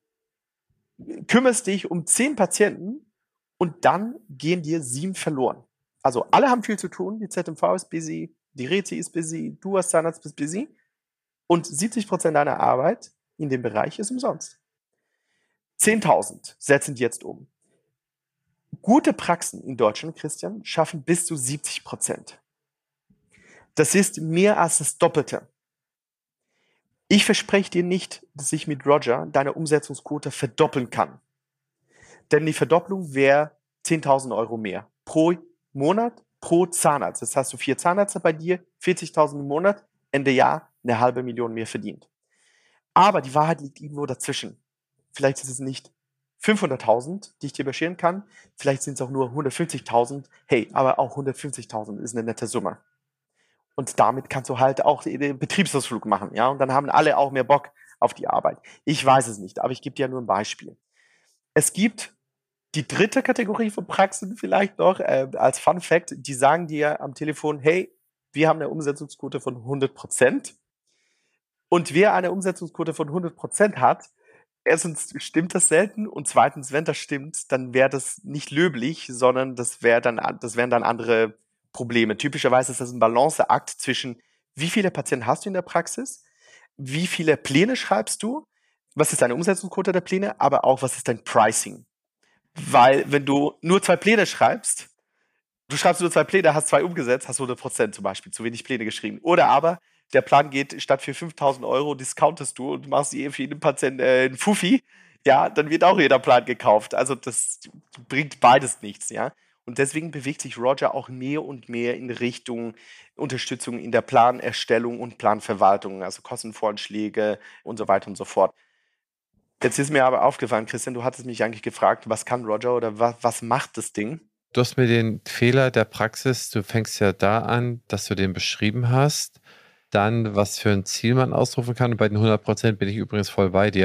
kümmerst dich um zehn Patienten und dann gehen dir sieben verloren. Also alle haben viel zu tun, die Z M V ist busy, die Rezi ist busy, du als Zahnarzt bist busy und siebzig Prozent deiner Arbeit in dem Bereich ist umsonst. zehntausend setzen die jetzt um. Gute Praxen in Deutschland, Christian, schaffen bis zu siebzig Prozent. Das ist mehr als das Doppelte. Ich verspreche dir nicht, dass ich mit Roger deine Umsetzungsquote verdoppeln kann. Denn die Verdopplung wäre zehntausend Euro mehr pro Monat, pro Zahnarzt. Das hast du vier Zahnärzte bei dir, vierzigtausend im Monat, Ende Jahr eine halbe Million mehr verdient. Aber die Wahrheit liegt irgendwo dazwischen. Vielleicht ist es nicht fünfhunderttausend, die ich dir bescheren kann. Vielleicht sind es auch nur hundertfünfzigtausend. Hey, aber auch hundertfünfzigtausend ist eine nette Summe. Und damit kannst du halt auch den Betriebsausflug machen, ja. Und dann haben alle auch mehr Bock auf die Arbeit. Ich weiß es nicht, aber ich gebe dir nur ein Beispiel. Es gibt die dritte Kategorie von Praxen vielleicht noch äh, als Fun Fact. Die sagen dir am Telefon, hey, wir haben eine Umsetzungsquote von hundert Prozent. Und wer eine Umsetzungsquote von hundert Prozent hat, erstens stimmt das selten und zweitens, wenn das stimmt, dann wäre das nicht löblich, sondern das wäre dann, das wären dann andere Probleme. Typischerweise ist das ein Balanceakt zwischen, wie viele Patienten hast du in der Praxis, wie viele Pläne schreibst du, was ist deine Umsetzungsquote der Pläne, aber auch, was ist dein Pricing? Weil, wenn du nur zwei Pläne schreibst, du schreibst nur zwei Pläne, hast zwei umgesetzt, hast hundert Prozent zum Beispiel, zu wenig Pläne geschrieben. Oder aber, der Plan geht, statt für fünftausend Euro discountest du und machst für jeden Patienten äh, einen Fuffi, ja, dann wird auch jeder Plan gekauft. Also das bringt beides nichts, ja. Und deswegen bewegt sich Roger auch mehr und mehr in Richtung Unterstützung in der Planerstellung und Planverwaltung, also Kostenvoranschläge und so weiter und so fort. Jetzt ist mir aber aufgefallen, Christian, du hattest mich eigentlich gefragt, was kann Roger oder was, was macht das Ding? Du hast mir den Fehler der Praxis, du fängst ja da an, dass du den beschrieben hast, dann was für ein Ziel man ausrufen kann. Und bei den hundert Prozent bin ich übrigens voll bei dir.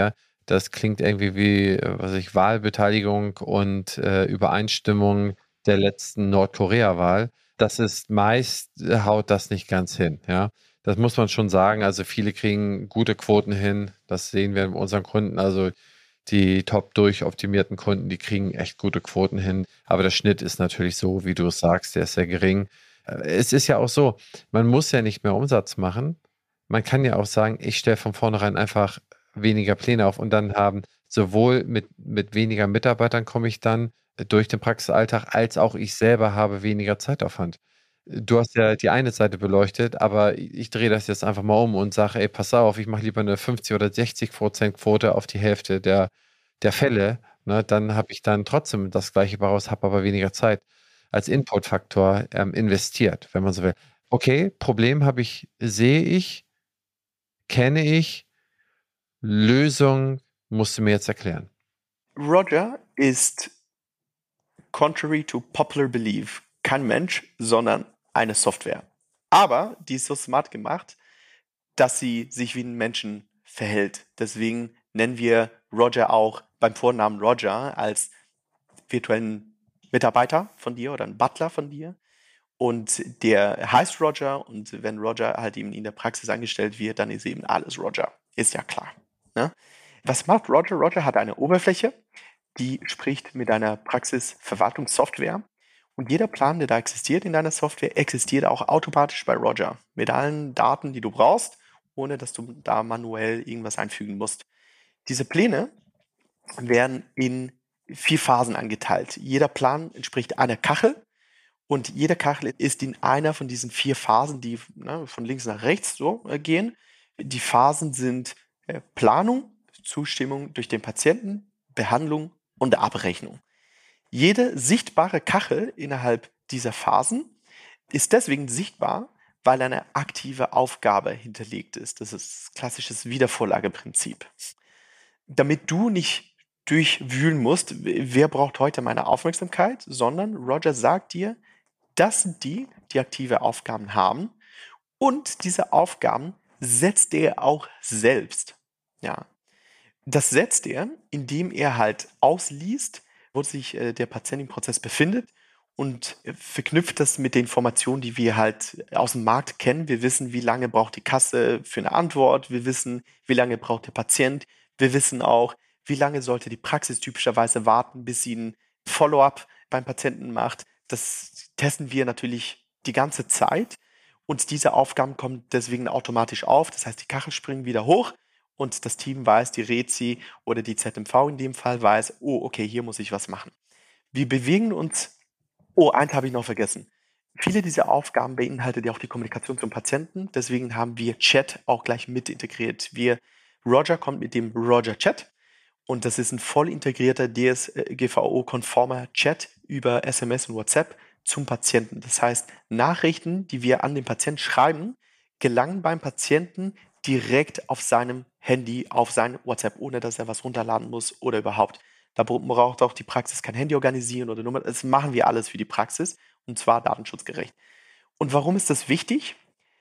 Das klingt irgendwie wie, äh, was weiß ich, Wahlbeteiligung und äh, Übereinstimmung der letzten Nordkorea-Wahl. Das ist meist, äh, haut das nicht ganz hin, ja. Das muss man schon sagen. Also viele kriegen gute Quoten hin. Das sehen wir bei unseren Kunden. Also die top durchoptimierten Kunden, die kriegen echt gute Quoten hin. Aber der Schnitt ist natürlich so, wie du es sagst, der ist sehr gering. Äh, Es ist ja auch so, man muss ja nicht mehr Umsatz machen. Man kann ja auch sagen, ich stelle von vornherein einfach weniger Pläne auf und dann haben sowohl mit, mit weniger Mitarbeitern komme ich dann durch den Praxisalltag, als auch ich selber habe weniger Zeitaufwand. Du hast ja die eine Seite beleuchtet, aber ich drehe das jetzt einfach mal um und sage, ey, pass auf, ich mache lieber eine fünfzig oder sechzig Prozent Quote auf die Hälfte der, der Fälle. Ne, dann habe ich dann trotzdem das gleiche raus, habe aber weniger Zeit als Inputfaktor ähm, investiert, wenn man so will. Okay, Problem habe ich, sehe ich, kenne ich, Lösung musst du mir jetzt erklären. Roger ist, contrary to popular belief, kein Mensch, sondern eine Software. Aber die ist so smart gemacht, dass sie sich wie ein Menschen verhält. Deswegen nennen wir Roger auch beim Vornamen Roger als virtuellen Mitarbeiter von dir oder einen Butler von dir. Und der heißt Roger und wenn Roger halt eben in der Praxis angestellt wird, dann ist eben alles Roger. Ist ja klar. Ne? Was macht Roger? Roger hat eine Oberfläche, die spricht mit einer Praxisverwaltungssoftware. Und jeder Plan, der da existiert in deiner Software, existiert auch automatisch bei Roger. Mit allen Daten, die du brauchst, ohne dass du da manuell irgendwas einfügen musst. Diese Pläne werden in vier Phasen angeteilt. Jeder Plan entspricht einer Kachel und jede Kachel ist in einer von diesen vier Phasen, die ne, von links nach rechts so äh, gehen. Die Phasen sind äh, Planung, Zustimmung durch den Patienten, Behandlung und Abrechnung. Jede sichtbare Kachel innerhalb dieser Phasen ist deswegen sichtbar, weil eine aktive Aufgabe hinterlegt ist. Das ist klassisches Wiedervorlageprinzip. Damit du nicht durchwühlen musst, wer braucht heute meine Aufmerksamkeit, sondern Roger sagt dir, das sind die, die aktive Aufgaben haben und diese Aufgaben setzt er auch selbst. Ja, das setzt er, indem er halt ausliest, wo sich äh, der Patient im Prozess befindet und äh, verknüpft das mit den Informationen, die wir halt aus dem Markt kennen. Wir wissen, wie lange braucht die Kasse für eine Antwort. Wir wissen, wie lange braucht der Patient. Wir wissen auch, wie lange sollte die Praxis typischerweise warten, bis sie ein Follow-up beim Patienten macht. Das testen wir natürlich die ganze Zeit. Und diese Aufgaben kommen deswegen automatisch auf. Das heißt, die Kachel springen wieder hoch und das Team weiß, die Rezi oder die Z M V in dem Fall weiß, oh, okay, hier muss ich was machen. Wir bewegen uns, oh, eins habe ich noch vergessen. Viele dieser Aufgaben beinhalten ja auch die Kommunikation zum Patienten. Deswegen haben wir Chat auch gleich mit integriert. Wir, Roger kommt mit dem Roger Chat und das ist ein voll integrierter D S G V O-konformer Chat über S M S und WhatsApp zum Patienten. Das heißt, Nachrichten, die wir an den Patienten schreiben, gelangen beim Patienten direkt auf seinem Handy, auf sein WhatsApp, ohne dass er was runterladen muss oder überhaupt. Da braucht auch die Praxis kein Handy organisieren oder Nummer. Das machen wir alles für die Praxis und zwar datenschutzgerecht. Und warum ist das wichtig?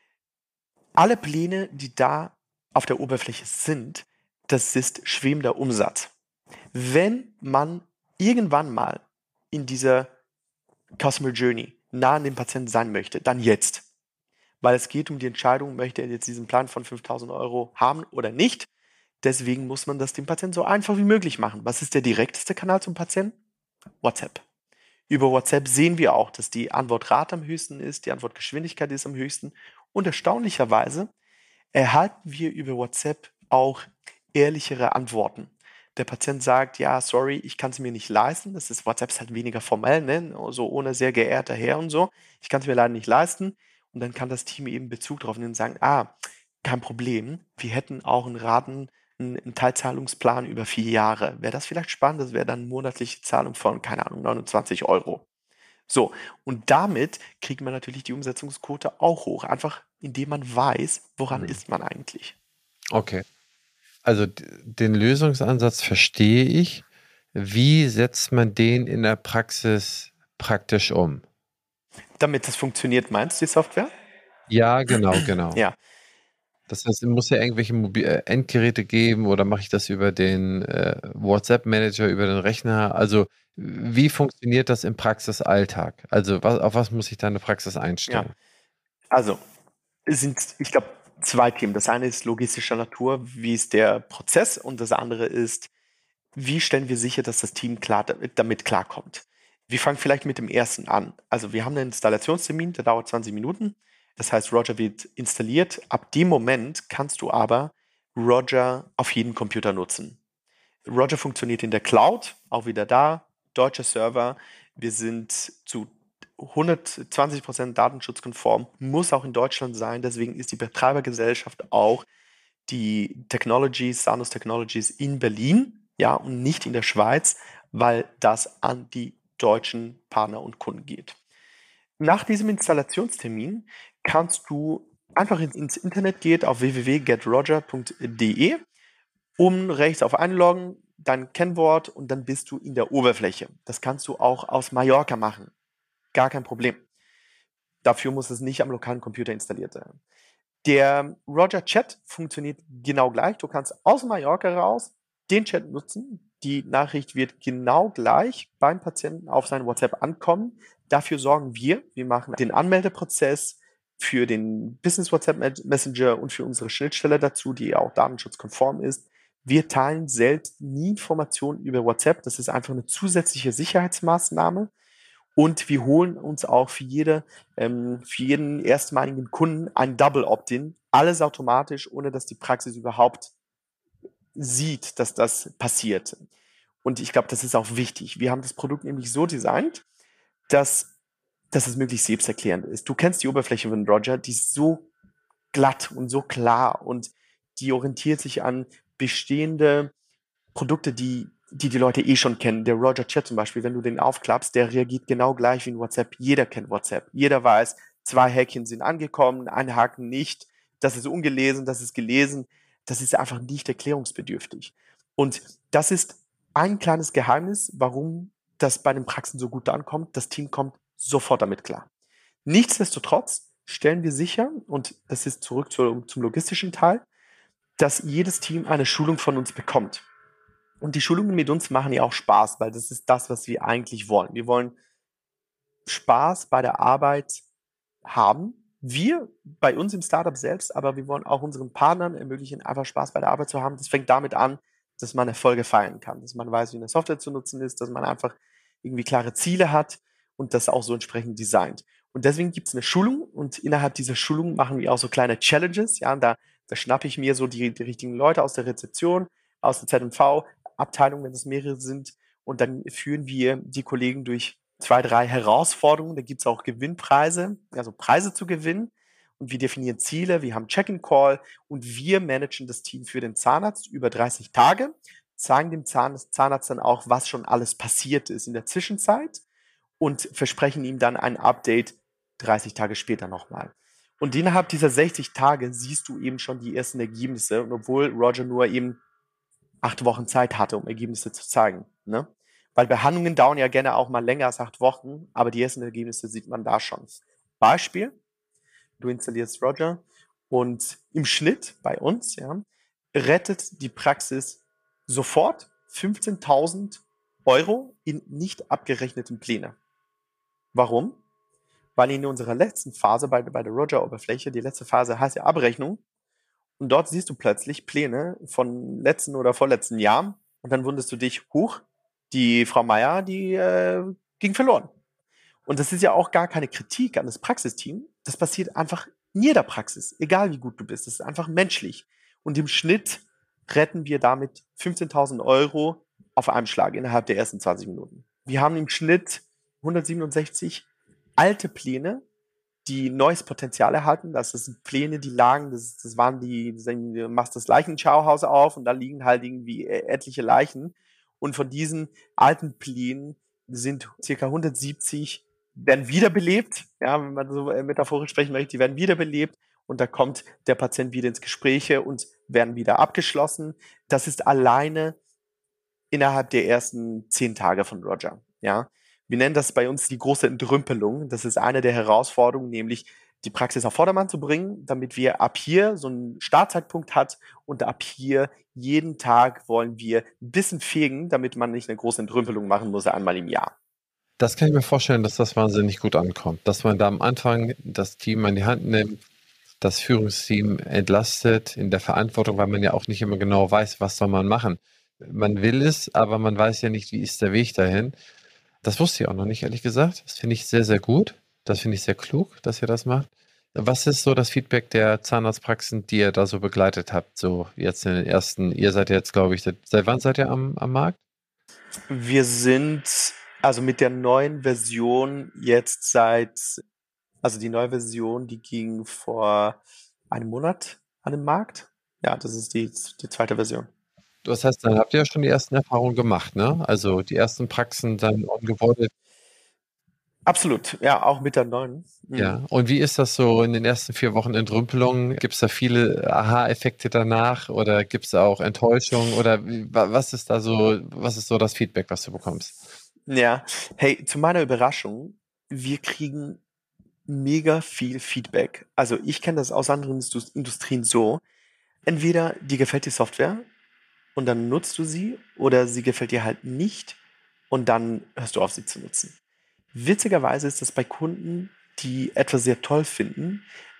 Alle Pläne, die da auf der Oberfläche sind, das ist schwebender Umsatz. Wenn man irgendwann mal in dieser Customer Journey nah an dem Patienten sein möchte, dann jetzt. Weil es geht um die Entscheidung, möchte er jetzt diesen Plan von fünftausend Euro haben oder nicht. Deswegen muss man das dem Patienten so einfach wie möglich machen. Was ist der direkteste Kanal zum Patienten? WhatsApp. Über WhatsApp sehen wir auch, dass die Antwortrate am höchsten ist, die Antwortgeschwindigkeit ist am höchsten. Und erstaunlicherweise erhalten wir über WhatsApp auch ehrlichere Antworten. Der Patient sagt, ja, sorry, ich kann es mir nicht leisten. Das ist WhatsApp ist halt weniger formell, ne? So ohne sehr geehrter Herr und so. Ich kann es mir leider nicht leisten. Und dann kann das Team eben Bezug drauf nehmen und sagen, ah, kein Problem. Wir hätten auch einen Raten, einen, einen Teilzahlungsplan über vier Jahre. Wäre das vielleicht spannend? Das wäre dann eine monatliche Zahlung von, keine Ahnung, neunundzwanzig Euro. So, und damit kriegt man natürlich die Umsetzungsquote auch hoch, einfach indem man weiß, woran Hm. ist man eigentlich. Okay. Also d- den Lösungsansatz verstehe ich. Wie setzt man den in der Praxis praktisch um? Damit das funktioniert, meinst du die Software? Ja, genau, genau. Ja. Das heißt, es muss ja irgendwelche Mobi äh, Endgeräte geben oder mache ich das über den, äh, WhatsApp-Manager, über den Rechner? Also, wie funktioniert das im Praxisalltag? Also, wa auf was muss ich da in der Praxis Ja, einstellen? also, es sind, ich glaube, zwei Themen. Das eine ist logistischer Natur, wie ist der Prozess, und das andere ist, wie stellen wir sicher, dass das Team klar damit damit klarkommt? Wir fangen vielleicht mit dem ersten an. Also, wir haben einen Installationstermin, der dauert zwanzig Minuten. Das heißt, Roger wird installiert. Ab dem Moment kannst du aber Roger auf jedem Computer nutzen. Roger funktioniert in der Cloud, auch wieder da, deutscher Server. Wir sind zu hundertzwanzig Prozent datenschutzkonform, muss auch in Deutschland sein. Deswegen ist die Betreibergesellschaft auch die Technologies, Sanus Technologies in Berlin, ja, und nicht in der Schweiz, weil das an die deutschen Partner und Kunden geht. Nach diesem Installationstermin kannst du einfach ins, ins Internet gehen auf w w w punkt get roger punkt d e, um rechts auf Einloggen, dein Kennwort, und dann bist du in der Oberfläche. Das kannst du auch aus Mallorca machen. Gar kein Problem. Dafür muss es nicht am lokalen Computer installiert sein. Der Roger Chat funktioniert genau gleich. Du kannst aus Mallorca raus den Chat nutzen. Die Nachricht wird genau gleich beim Patienten auf sein WhatsApp ankommen. Dafür sorgen wir. Wir machen den Anmeldeprozess für den Business WhatsApp Messenger und für unsere Schnittstelle dazu, die auch datenschutzkonform ist. Wir teilen selbst nie Informationen über WhatsApp. Das ist einfach eine zusätzliche Sicherheitsmaßnahme. Und wir holen uns auch für jede, ähm, für jeden erstmaligen Kunden ein Double Opt-in. Alles automatisch, ohne dass die Praxis überhaupt sieht, dass das passiert. Und ich glaube, das ist auch wichtig. Wir haben das Produkt nämlich so designt, dass, dass es möglichst selbsterklärend ist. Du kennst die Oberfläche von Roger, die ist so glatt und so klar, und die orientiert sich an bestehende Produkte, die, die die Leute eh schon kennen. Der Roger Chat zum Beispiel, wenn du den aufklappst, der reagiert genau gleich wie in WhatsApp. Jeder kennt WhatsApp. Jeder weiß, zwei Häkchen sind angekommen, ein Haken nicht. Das ist ungelesen, das ist gelesen. Das ist einfach nicht erklärungsbedürftig. Und das ist ein kleines Geheimnis, warum das bei den Praxen so gut ankommt. Das Team kommt sofort damit klar. Nichtsdestotrotz stellen wir sicher, und das ist zurück zu, zum logistischen Teil, dass jedes Team eine Schulung von uns bekommt. Und die Schulungen mit uns machen ja auch Spaß, weil das ist das, was wir eigentlich wollen. Wir wollen Spaß bei der Arbeit haben. Wir bei uns im Startup selbst, aber wir wollen auch unseren Partnern ermöglichen, einfach Spaß bei der Arbeit zu haben. Das fängt damit an, dass man Erfolge feiern kann, dass man weiß, wie eine Software zu nutzen ist, dass man einfach irgendwie klare Ziele hat und das auch so entsprechend designt. Und deswegen gibt es eine Schulung, und innerhalb dieser Schulung machen wir auch so kleine Challenges. Ja, und da, da schnappe ich mir so die, die richtigen Leute aus der Rezeption, aus der Z M V-Abteilung, wenn es mehrere sind, und dann führen wir die Kollegen durch zwei, drei Herausforderungen. Da gibt es auch Gewinnpreise, also Preise zu gewinnen. Und wir definieren Ziele, wir haben Check-in-Call, und wir managen das Team für den Zahnarzt über dreißig Tage, zeigen dem Zahnarzt, Zahnarzt dann auch, was schon alles passiert ist in der Zwischenzeit, und versprechen ihm dann ein Update dreißig Tage später nochmal. Und innerhalb dieser sechzig Tage siehst du eben schon die ersten Ergebnisse, und obwohl Roger nur eben acht Wochen Zeit hatte, um Ergebnisse zu zeigen. Ne? Weil Behandlungen dauern ja gerne auch mal länger als acht Wochen, aber die ersten Ergebnisse sieht man da schon. Beispiel, du installierst Roger, und im Schnitt bei uns, ja, rettet die Praxis sofort fünfzehntausend Euro in nicht abgerechneten Pläne. Warum? Weil in unserer letzten Phase bei, bei der Roger-Oberfläche, die letzte Phase heißt ja Abrechnung, und dort siehst du plötzlich Pläne von letzten oder vorletzten Jahren, und dann wunderst du dich, huch, die Frau Meier, die äh, ging verloren. Und das ist ja auch gar keine Kritik an das Praxisteam. Das passiert einfach in jeder Praxis, egal wie gut du bist. Das ist einfach menschlich. Und im Schnitt retten wir damit fünfzehntausend Euro auf einem Schlag innerhalb der ersten zwanzig Minuten. Wir haben im Schnitt hundertsiebenundsechzig alte Pläne, die neues Potenzial erhalten. Das sind Pläne, die lagen, das, das waren die, du machst das Leichenschauhaus auf, und da liegen halt irgendwie etliche Leichen. Und von diesen alten Plänen sind circa hundertsiebzig, werden wiederbelebt, ja, wenn man so metaphorisch sprechen möchte, die werden wiederbelebt, und da kommt der Patient wieder ins Gespräch und werden wieder abgeschlossen. Das ist alleine innerhalb der ersten zehn Tage von Roger, ja. Wir nennen das bei uns die große Entrümpelung. Das ist eine der Herausforderungen, nämlich die Praxis auf Vordermann zu bringen, damit wir ab hier so einen Startzeitpunkt hat und ab hier jeden Tag wollen wir ein bisschen fegen, damit man nicht eine große Entrümpelung machen muss einmal im Jahr. Das kann ich mir vorstellen, dass das wahnsinnig gut ankommt, dass man da am Anfang das Team an die Hand nimmt, das Führungsteam entlastet in der Verantwortung, weil man ja auch nicht immer genau weiß, was soll man machen. Man will es, aber man weiß ja nicht, wie ist der Weg dahin. Das wusste ich auch noch nicht, ehrlich gesagt. Das finde ich sehr, sehr gut. Das finde ich sehr klug, dass ihr das macht. Was ist so das Feedback der Zahnarztpraxen, die ihr da so begleitet habt? So jetzt in den ersten, ihr seid jetzt, glaube ich, seit, seit wann seid ihr am, am Markt? Wir sind also mit der neuen Version jetzt seit, also die neue Version, die ging vor einem Monat an den Markt. Ja, das ist die, die zweite Version. Das heißt, dann habt ihr ja schon die ersten Erfahrungen gemacht, ne? Also die ersten Praxen dann ongeboardet. Absolut, ja, auch mit der neuen. Mhm. Ja, und wie ist das so in den ersten vier Wochen Entrümpelung? Gibt es da viele Aha-Effekte danach oder gibt es auch Enttäuschung oder wie- wa- was ist da so, was ist so das Feedback, was du bekommst? Ja, hey, zu meiner Überraschung, wir kriegen mega viel Feedback. Also ich kenne das aus anderen Indus- Industrien so. Entweder dir gefällt die Software und dann nutzt du sie oder sie gefällt dir halt nicht und dann hörst du auf, sie zu nutzen. Witzigerweise ist das bei Kunden, die etwas sehr toll finden,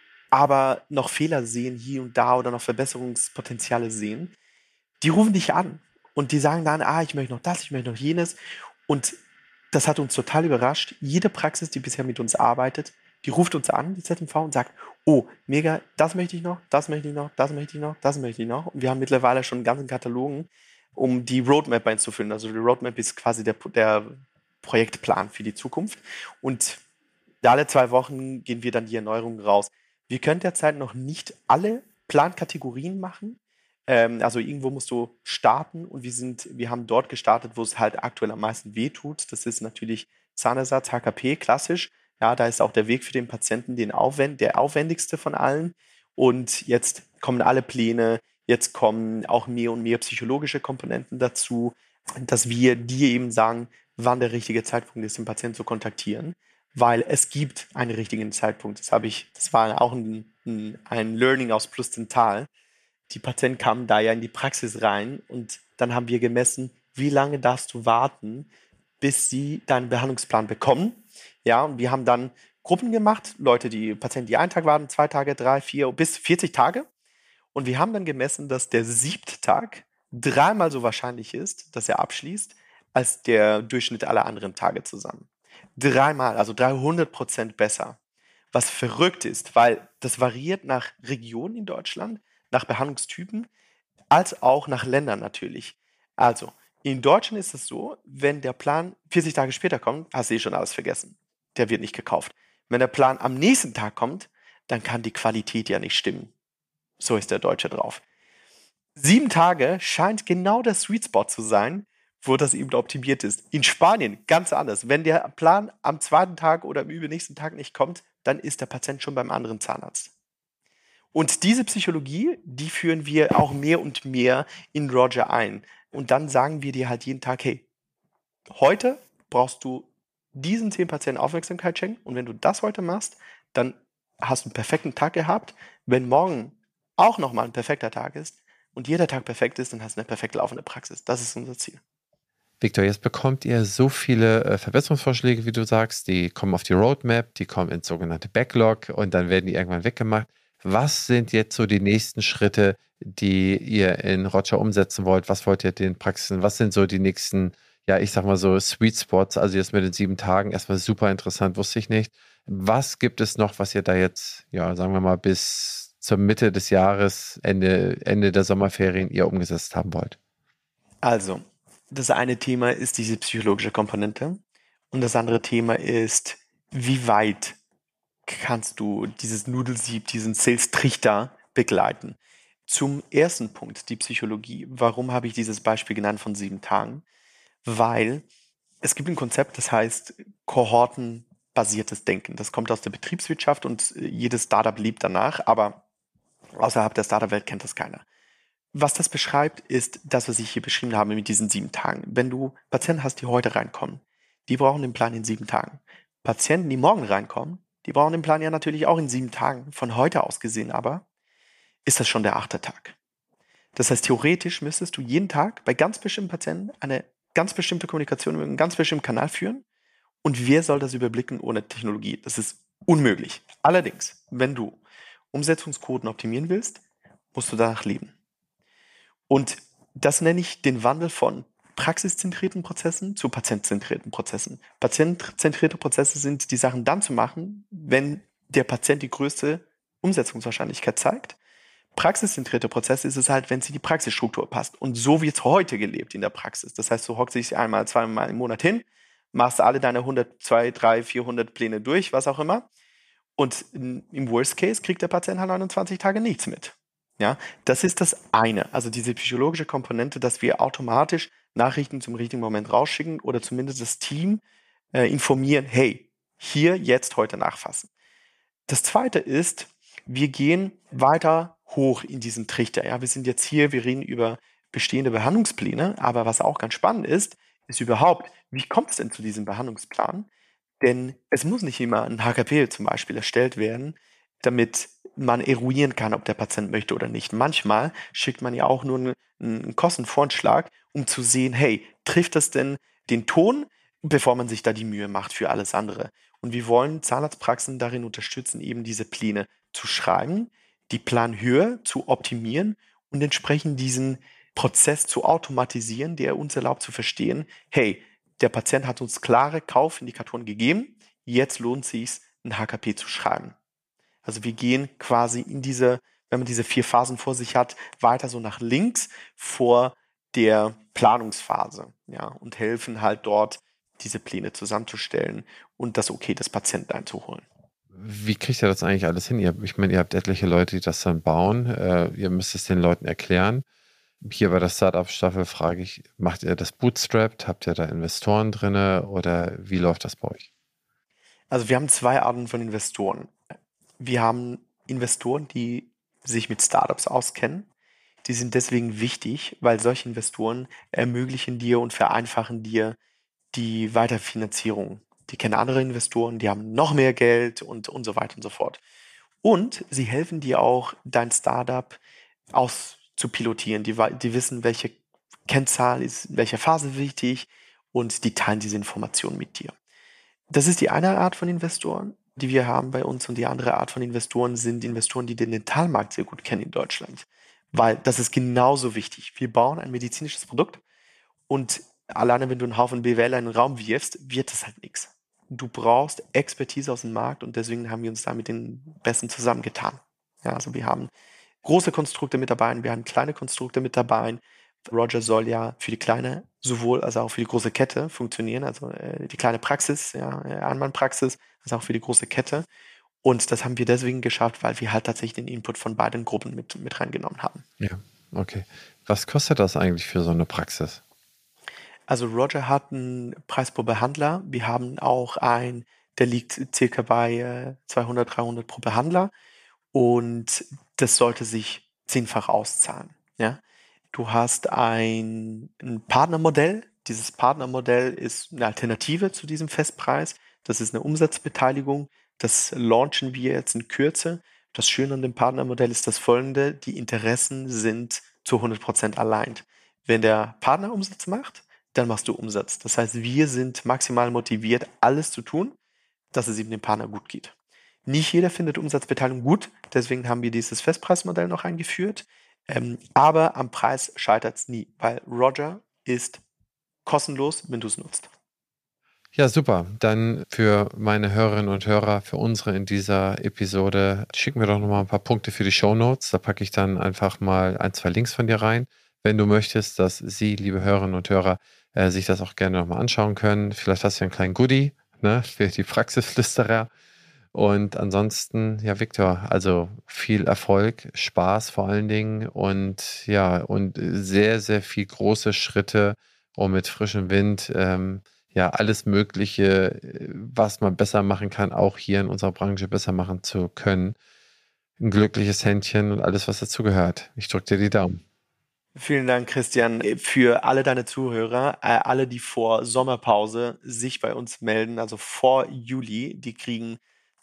aber noch Fehler sehen hier und da oder noch Verbesserungspotenziale sehen, die rufen dich an und die sagen dann, ah, ich möchte noch das, ich möchte noch jenes. Und das hat uns total überrascht. Jede Praxis, die bisher mit uns arbeitet, die ruft uns an, die Z M V, und sagt, oh, mega, das möchte ich noch, das möchte ich noch, das möchte ich noch, das möchte ich noch. Und wir haben mittlerweile schon einen ganzen Katalogen, um die Roadmap einzufüllen. Also die Roadmap ist quasi der, der Projektplan für die Zukunft. Und alle zwei Wochen gehen wir dann die Erneuerungen raus. Wir können derzeit noch nicht alle Plankategorien machen. Ähm, also irgendwo musst du starten und wir sind, wir haben dort gestartet, wo es halt aktuell am meisten wehtut. Das ist natürlich Zahnersatz, H K P, klassisch. Ja, da ist auch der Weg für den Patienten den Aufwend, der aufwendigste von allen. Und jetzt kommen alle Pläne, jetzt kommen auch mehr und mehr psychologische Komponenten dazu, dass wir dir eben sagen, wann der richtige Zeitpunkt ist, den Patienten zu kontaktieren, weil es gibt einen richtigen Zeitpunkt. Das habe ich, das war auch ein, ein, ein Learning aus Plus Dental. Die Patienten kamen da ja in die Praxis rein und dann haben wir gemessen, wie lange darfst du warten, bis sie deinen Behandlungsplan bekommen. Ja, und wir haben dann Gruppen gemacht, Leute, die Patienten, die einen Tag warten, zwei Tage, drei, vier bis vierzig Tage. Und wir haben dann gemessen, dass der siebte Tag dreimal so wahrscheinlich ist, dass er abschließt, als der Durchschnitt aller anderen Tage zusammen. Dreimal, also dreihundert Prozent besser. Was verrückt ist, weil das variiert nach Region in Deutschland, nach Behandlungstypen, als auch nach Ländern natürlich. Also, in Deutschland ist es so, wenn der Plan vierzig Tage später kommt, hast du eh schon alles vergessen. Der wird nicht gekauft. Wenn der Plan am nächsten Tag kommt, dann kann die Qualität ja nicht stimmen. So ist der Deutsche drauf. Sieben Tage scheint genau der Sweet Spot zu sein, wo das eben optimiert ist. In Spanien ganz anders. Wenn der Plan am zweiten Tag oder am übernächsten Tag nicht kommt, dann ist der Patient schon beim anderen Zahnarzt. Und diese Psychologie, die führen wir auch mehr und mehr in Roger ein. Und dann sagen wir dir halt jeden Tag, hey, heute brauchst du diesen zehn Patienten Aufmerksamkeit schenken. Und wenn du das heute machst, dann hast du einen perfekten Tag gehabt. Wenn morgen auch nochmal ein perfekter Tag ist und jeder Tag perfekt ist, dann hast du eine perfekt laufende Praxis. Das ist unser Ziel. Victor, jetzt bekommt ihr so viele äh, Verbesserungsvorschläge, wie du sagst, die kommen auf die Roadmap, die kommen ins sogenannte Backlog und dann werden die irgendwann weggemacht. Was sind jetzt so die nächsten Schritte, die ihr in Roger umsetzen wollt? Was wollt ihr den Praxisen? Was sind so die nächsten, ja, ich sag mal so Sweet Spots? Also jetzt mit den sieben Tagen, erstmal super interessant, wusste ich nicht. Was gibt es noch, was ihr da jetzt, ja, sagen wir mal, bis zur Mitte des Jahres, Ende, Ende der Sommerferien ihr umgesetzt haben wollt? Also, das eine Thema ist diese psychologische Komponente und das andere Thema ist, wie weit kannst du dieses Nudelsieb, diesen Sales-Trichter begleiten. Zum ersten Punkt, die Psychologie. Warum habe ich dieses Beispiel genannt von sieben Tagen? Weil es gibt ein Konzept, das heißt kohortenbasiertes Denken. Das kommt aus der Betriebswirtschaft und äh, jedes Startup lebt danach, aber außerhalb der Startup-Welt kennt das keiner. Was das beschreibt, ist das, was ich hier beschrieben habe mit diesen sieben Tagen. Wenn du Patienten hast, die heute reinkommen, die brauchen den Plan in sieben Tagen. Patienten, die morgen reinkommen, Die brauchen den Plan ja natürlich auch in sieben Tagen. Von heute aus gesehen aber ist das schon der achte Tag. Das heißt, theoretisch müsstest du jeden Tag bei ganz bestimmten Patienten eine ganz bestimmte Kommunikation über einen ganz bestimmten Kanal führen. Und wer soll das überblicken ohne Technologie? Das ist unmöglich. Allerdings, wenn du Umsetzungsquoten optimieren willst, musst du danach leben. Und das nenne ich den Wandel von praxiszentrierten Prozessen zu patientzentrierten Prozessen. Patientzentrierte Prozesse sind die Sachen dann zu machen, wenn der Patient die größte Umsetzungswahrscheinlichkeit zeigt. Praxiszentrierte Prozesse ist es halt, wenn sie die Praxisstruktur passt. Und so wird es heute gelebt in der Praxis. Das heißt, du hockst dich einmal, zweimal im Monat hin, machst alle deine hundert, zweihundert, dreihundert, vierhundert Pläne durch, was auch immer. Und im Worst Case kriegt der Patient halt neunundzwanzig Tage nichts mit. Ja, das ist das eine. Also diese psychologische Komponente, dass wir automatisch Nachrichten zum richtigen Moment rausschicken oder zumindest das Team äh, informieren, hey, hier, jetzt, heute nachfassen. Das zweite ist, wir gehen weiter hoch in diesen Trichter. Ja, wir sind jetzt hier, wir reden über bestehende Behandlungspläne, aber was auch ganz spannend ist, ist überhaupt, wie kommt es denn zu diesem Behandlungsplan? Denn es muss nicht immer ein H K P zum Beispiel erstellt werden, damit man eruieren kann, ob der Patient möchte oder nicht. Manchmal schickt man ja auch nur einen, einen Kostenvorschlag, um zu sehen, hey, trifft das denn den Ton, bevor man sich da die Mühe macht für alles andere. Und wir wollen Zahnarztpraxen darin unterstützen, eben diese Pläne zu schreiben, die Planhöhe zu optimieren und entsprechend diesen Prozess zu automatisieren, der uns erlaubt zu verstehen, hey, der Patient hat uns klare Kaufindikatoren gegeben, jetzt lohnt es sich, ein H K P zu schreiben. Also wir gehen quasi in diese, wenn man diese vier Phasen vor sich hat, weiter so nach links vor der Planungsphase, ja, und helfen halt dort, diese Pläne zusammenzustellen und das Okay des Patienten einzuholen. Wie kriegt ihr das eigentlich alles hin? Ihr, ich meine, ihr habt etliche Leute, die das dann bauen. Äh, ihr müsst es den Leuten erklären. Hier bei der Startup-Staffel frage ich, macht ihr das bootstrapped? Habt ihr da Investoren drin oder wie läuft das bei euch? Also wir haben zwei Arten von Investoren. Wir haben Investoren, die sich mit Startups auskennen. Die sind deswegen wichtig, weil solche Investoren ermöglichen dir und vereinfachen dir die Weiterfinanzierung. Die kennen andere Investoren, die haben noch mehr Geld und, und so weiter und so fort. Und sie helfen dir auch, dein Startup auszupilotieren. Die, die wissen, welche Kennzahl ist in welcher Phase wichtig und die teilen diese Informationen mit dir. Das ist die eine Art von Investoren, die wir haben bei uns. Und die andere Art von Investoren sind Investoren, die den Dentalmarkt sehr gut kennen in Deutschland. Weil das ist genauso wichtig. Wir bauen ein medizinisches Produkt und alleine wenn du einen Haufen B W Ler in den Raum wirfst, wird das halt nichts. Du brauchst Expertise aus dem Markt und deswegen haben wir uns da mit den Besten zusammengetan. Ja, also wir haben große Konstrukte mit dabei, wir haben kleine Konstrukte mit dabei. Roger soll ja für die kleine sowohl als auch für die große Kette funktionieren, also äh, die kleine Praxis, ja, Einmannpraxis, als auch für die große Kette. Und das haben wir deswegen geschafft, weil wir halt tatsächlich den Input von beiden Gruppen mit, mit reingenommen haben. Ja, okay. Was kostet das eigentlich für so eine Praxis? Also Roger hat einen Preis pro Behandler. Wir haben auch einen, der liegt circa bei äh, zweihundert, dreihundert pro Behandler. Und das sollte sich zehnfach auszahlen. Ja? Du hast ein, ein Partnermodell. Dieses Partnermodell ist eine Alternative zu diesem Festpreis. Das ist eine Umsatzbeteiligung. Das launchen wir jetzt in Kürze. Das Schöne an dem Partnermodell ist das folgende: Die Interessen sind zu hundert Prozent allein. Wenn der Partner Umsatz macht, dann machst du Umsatz. Das heißt, wir sind maximal motiviert, alles zu tun, dass es eben dem Partner gut geht. Nicht jeder findet Umsatzbeteiligung gut, deswegen haben wir dieses Festpreismodell noch eingeführt. Ähm, aber am Preis scheitert es nie, weil Roger ist kostenlos, wenn du es nutzt. Ja, super. Dann für meine Hörerinnen und Hörer, für unsere in dieser Episode, schicken wir doch nochmal ein paar Punkte für die Shownotes. Da packe ich dann einfach mal ein, zwei Links von dir rein. Wenn du möchtest, dass Sie, liebe Hörerinnen und Hörer, äh, sich das auch gerne nochmal anschauen können. Vielleicht hast du ja einen kleinen Goodie, ne, für die Praxisflüsterer. Und ansonsten, ja, Viktor, also viel Erfolg, Spaß vor allen Dingen und ja, und sehr, sehr viel große Schritte, um mit frischem Wind ähm, ja alles Mögliche, äh, was man besser machen kann, auch hier in unserer Branche besser machen zu können. Ein glückliches Händchen und alles, was dazugehört. Ich drücke dir die Daumen. Vielen Dank, Christian, für alle deine Zuhörer, äh, alle, die vor Sommerpause sich bei uns melden, also vor Juli, die kriegen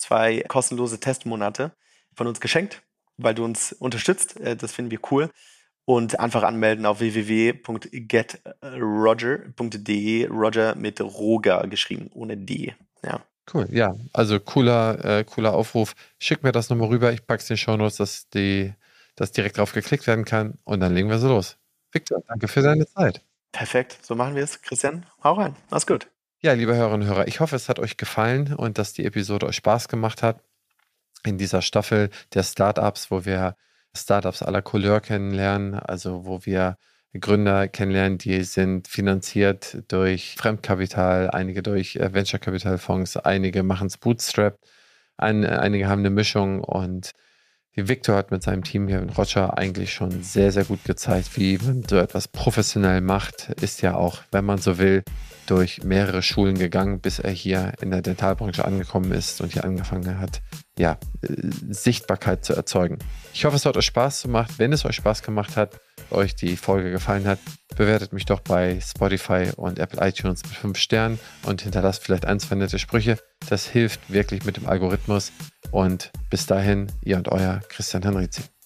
zwei kostenlose Testmonate von uns geschenkt, weil du uns unterstützt. Äh, das finden wir cool. Und einfach anmelden auf w w w punkt get roger punkt d e, Roger mit Roger geschrieben, ohne D. Ja. Cool, ja, also cooler, äh, cooler Aufruf. Schick mir das nochmal rüber. Ich pack's in die Shownotes, dass die, dass direkt drauf geklickt werden kann. Und dann legen wir so los. Viktor, danke für deine Zeit. Perfekt, so machen wir es. Christian, hau rein. Mach's gut. Ja, liebe Hörerinnen und Hörer, ich hoffe, es hat euch gefallen und dass die Episode euch Spaß gemacht hat. In dieser Staffel der Startups, wo wir Startups aller Couleur kennenlernen, also wo wir Gründer kennenlernen, die sind finanziert durch Fremdkapital, einige durch äh, Venture-Capital-Fonds, einige machen es Bootstrap, ein, einige haben eine Mischung und Viktor hat mit seinem Team hier in Roger eigentlich schon sehr, sehr gut gezeigt, wie man so etwas professionell macht. Ist ja auch, wenn man so will, durch mehrere Schulen gegangen, bis er hier in der Dentalbranche angekommen ist und hier angefangen hat, ja, Sichtbarkeit zu erzeugen. Ich hoffe, es hat euch Spaß gemacht. Wenn es euch Spaß gemacht hat, euch die Folge gefallen hat, bewertet mich doch bei Spotify und Apple iTunes mit fünf Sternen und hinterlasst vielleicht ein, zwei nette Sprüche. Das hilft wirklich mit dem Algorithmus. Und bis dahin, ihr und euer Christian Henrizi.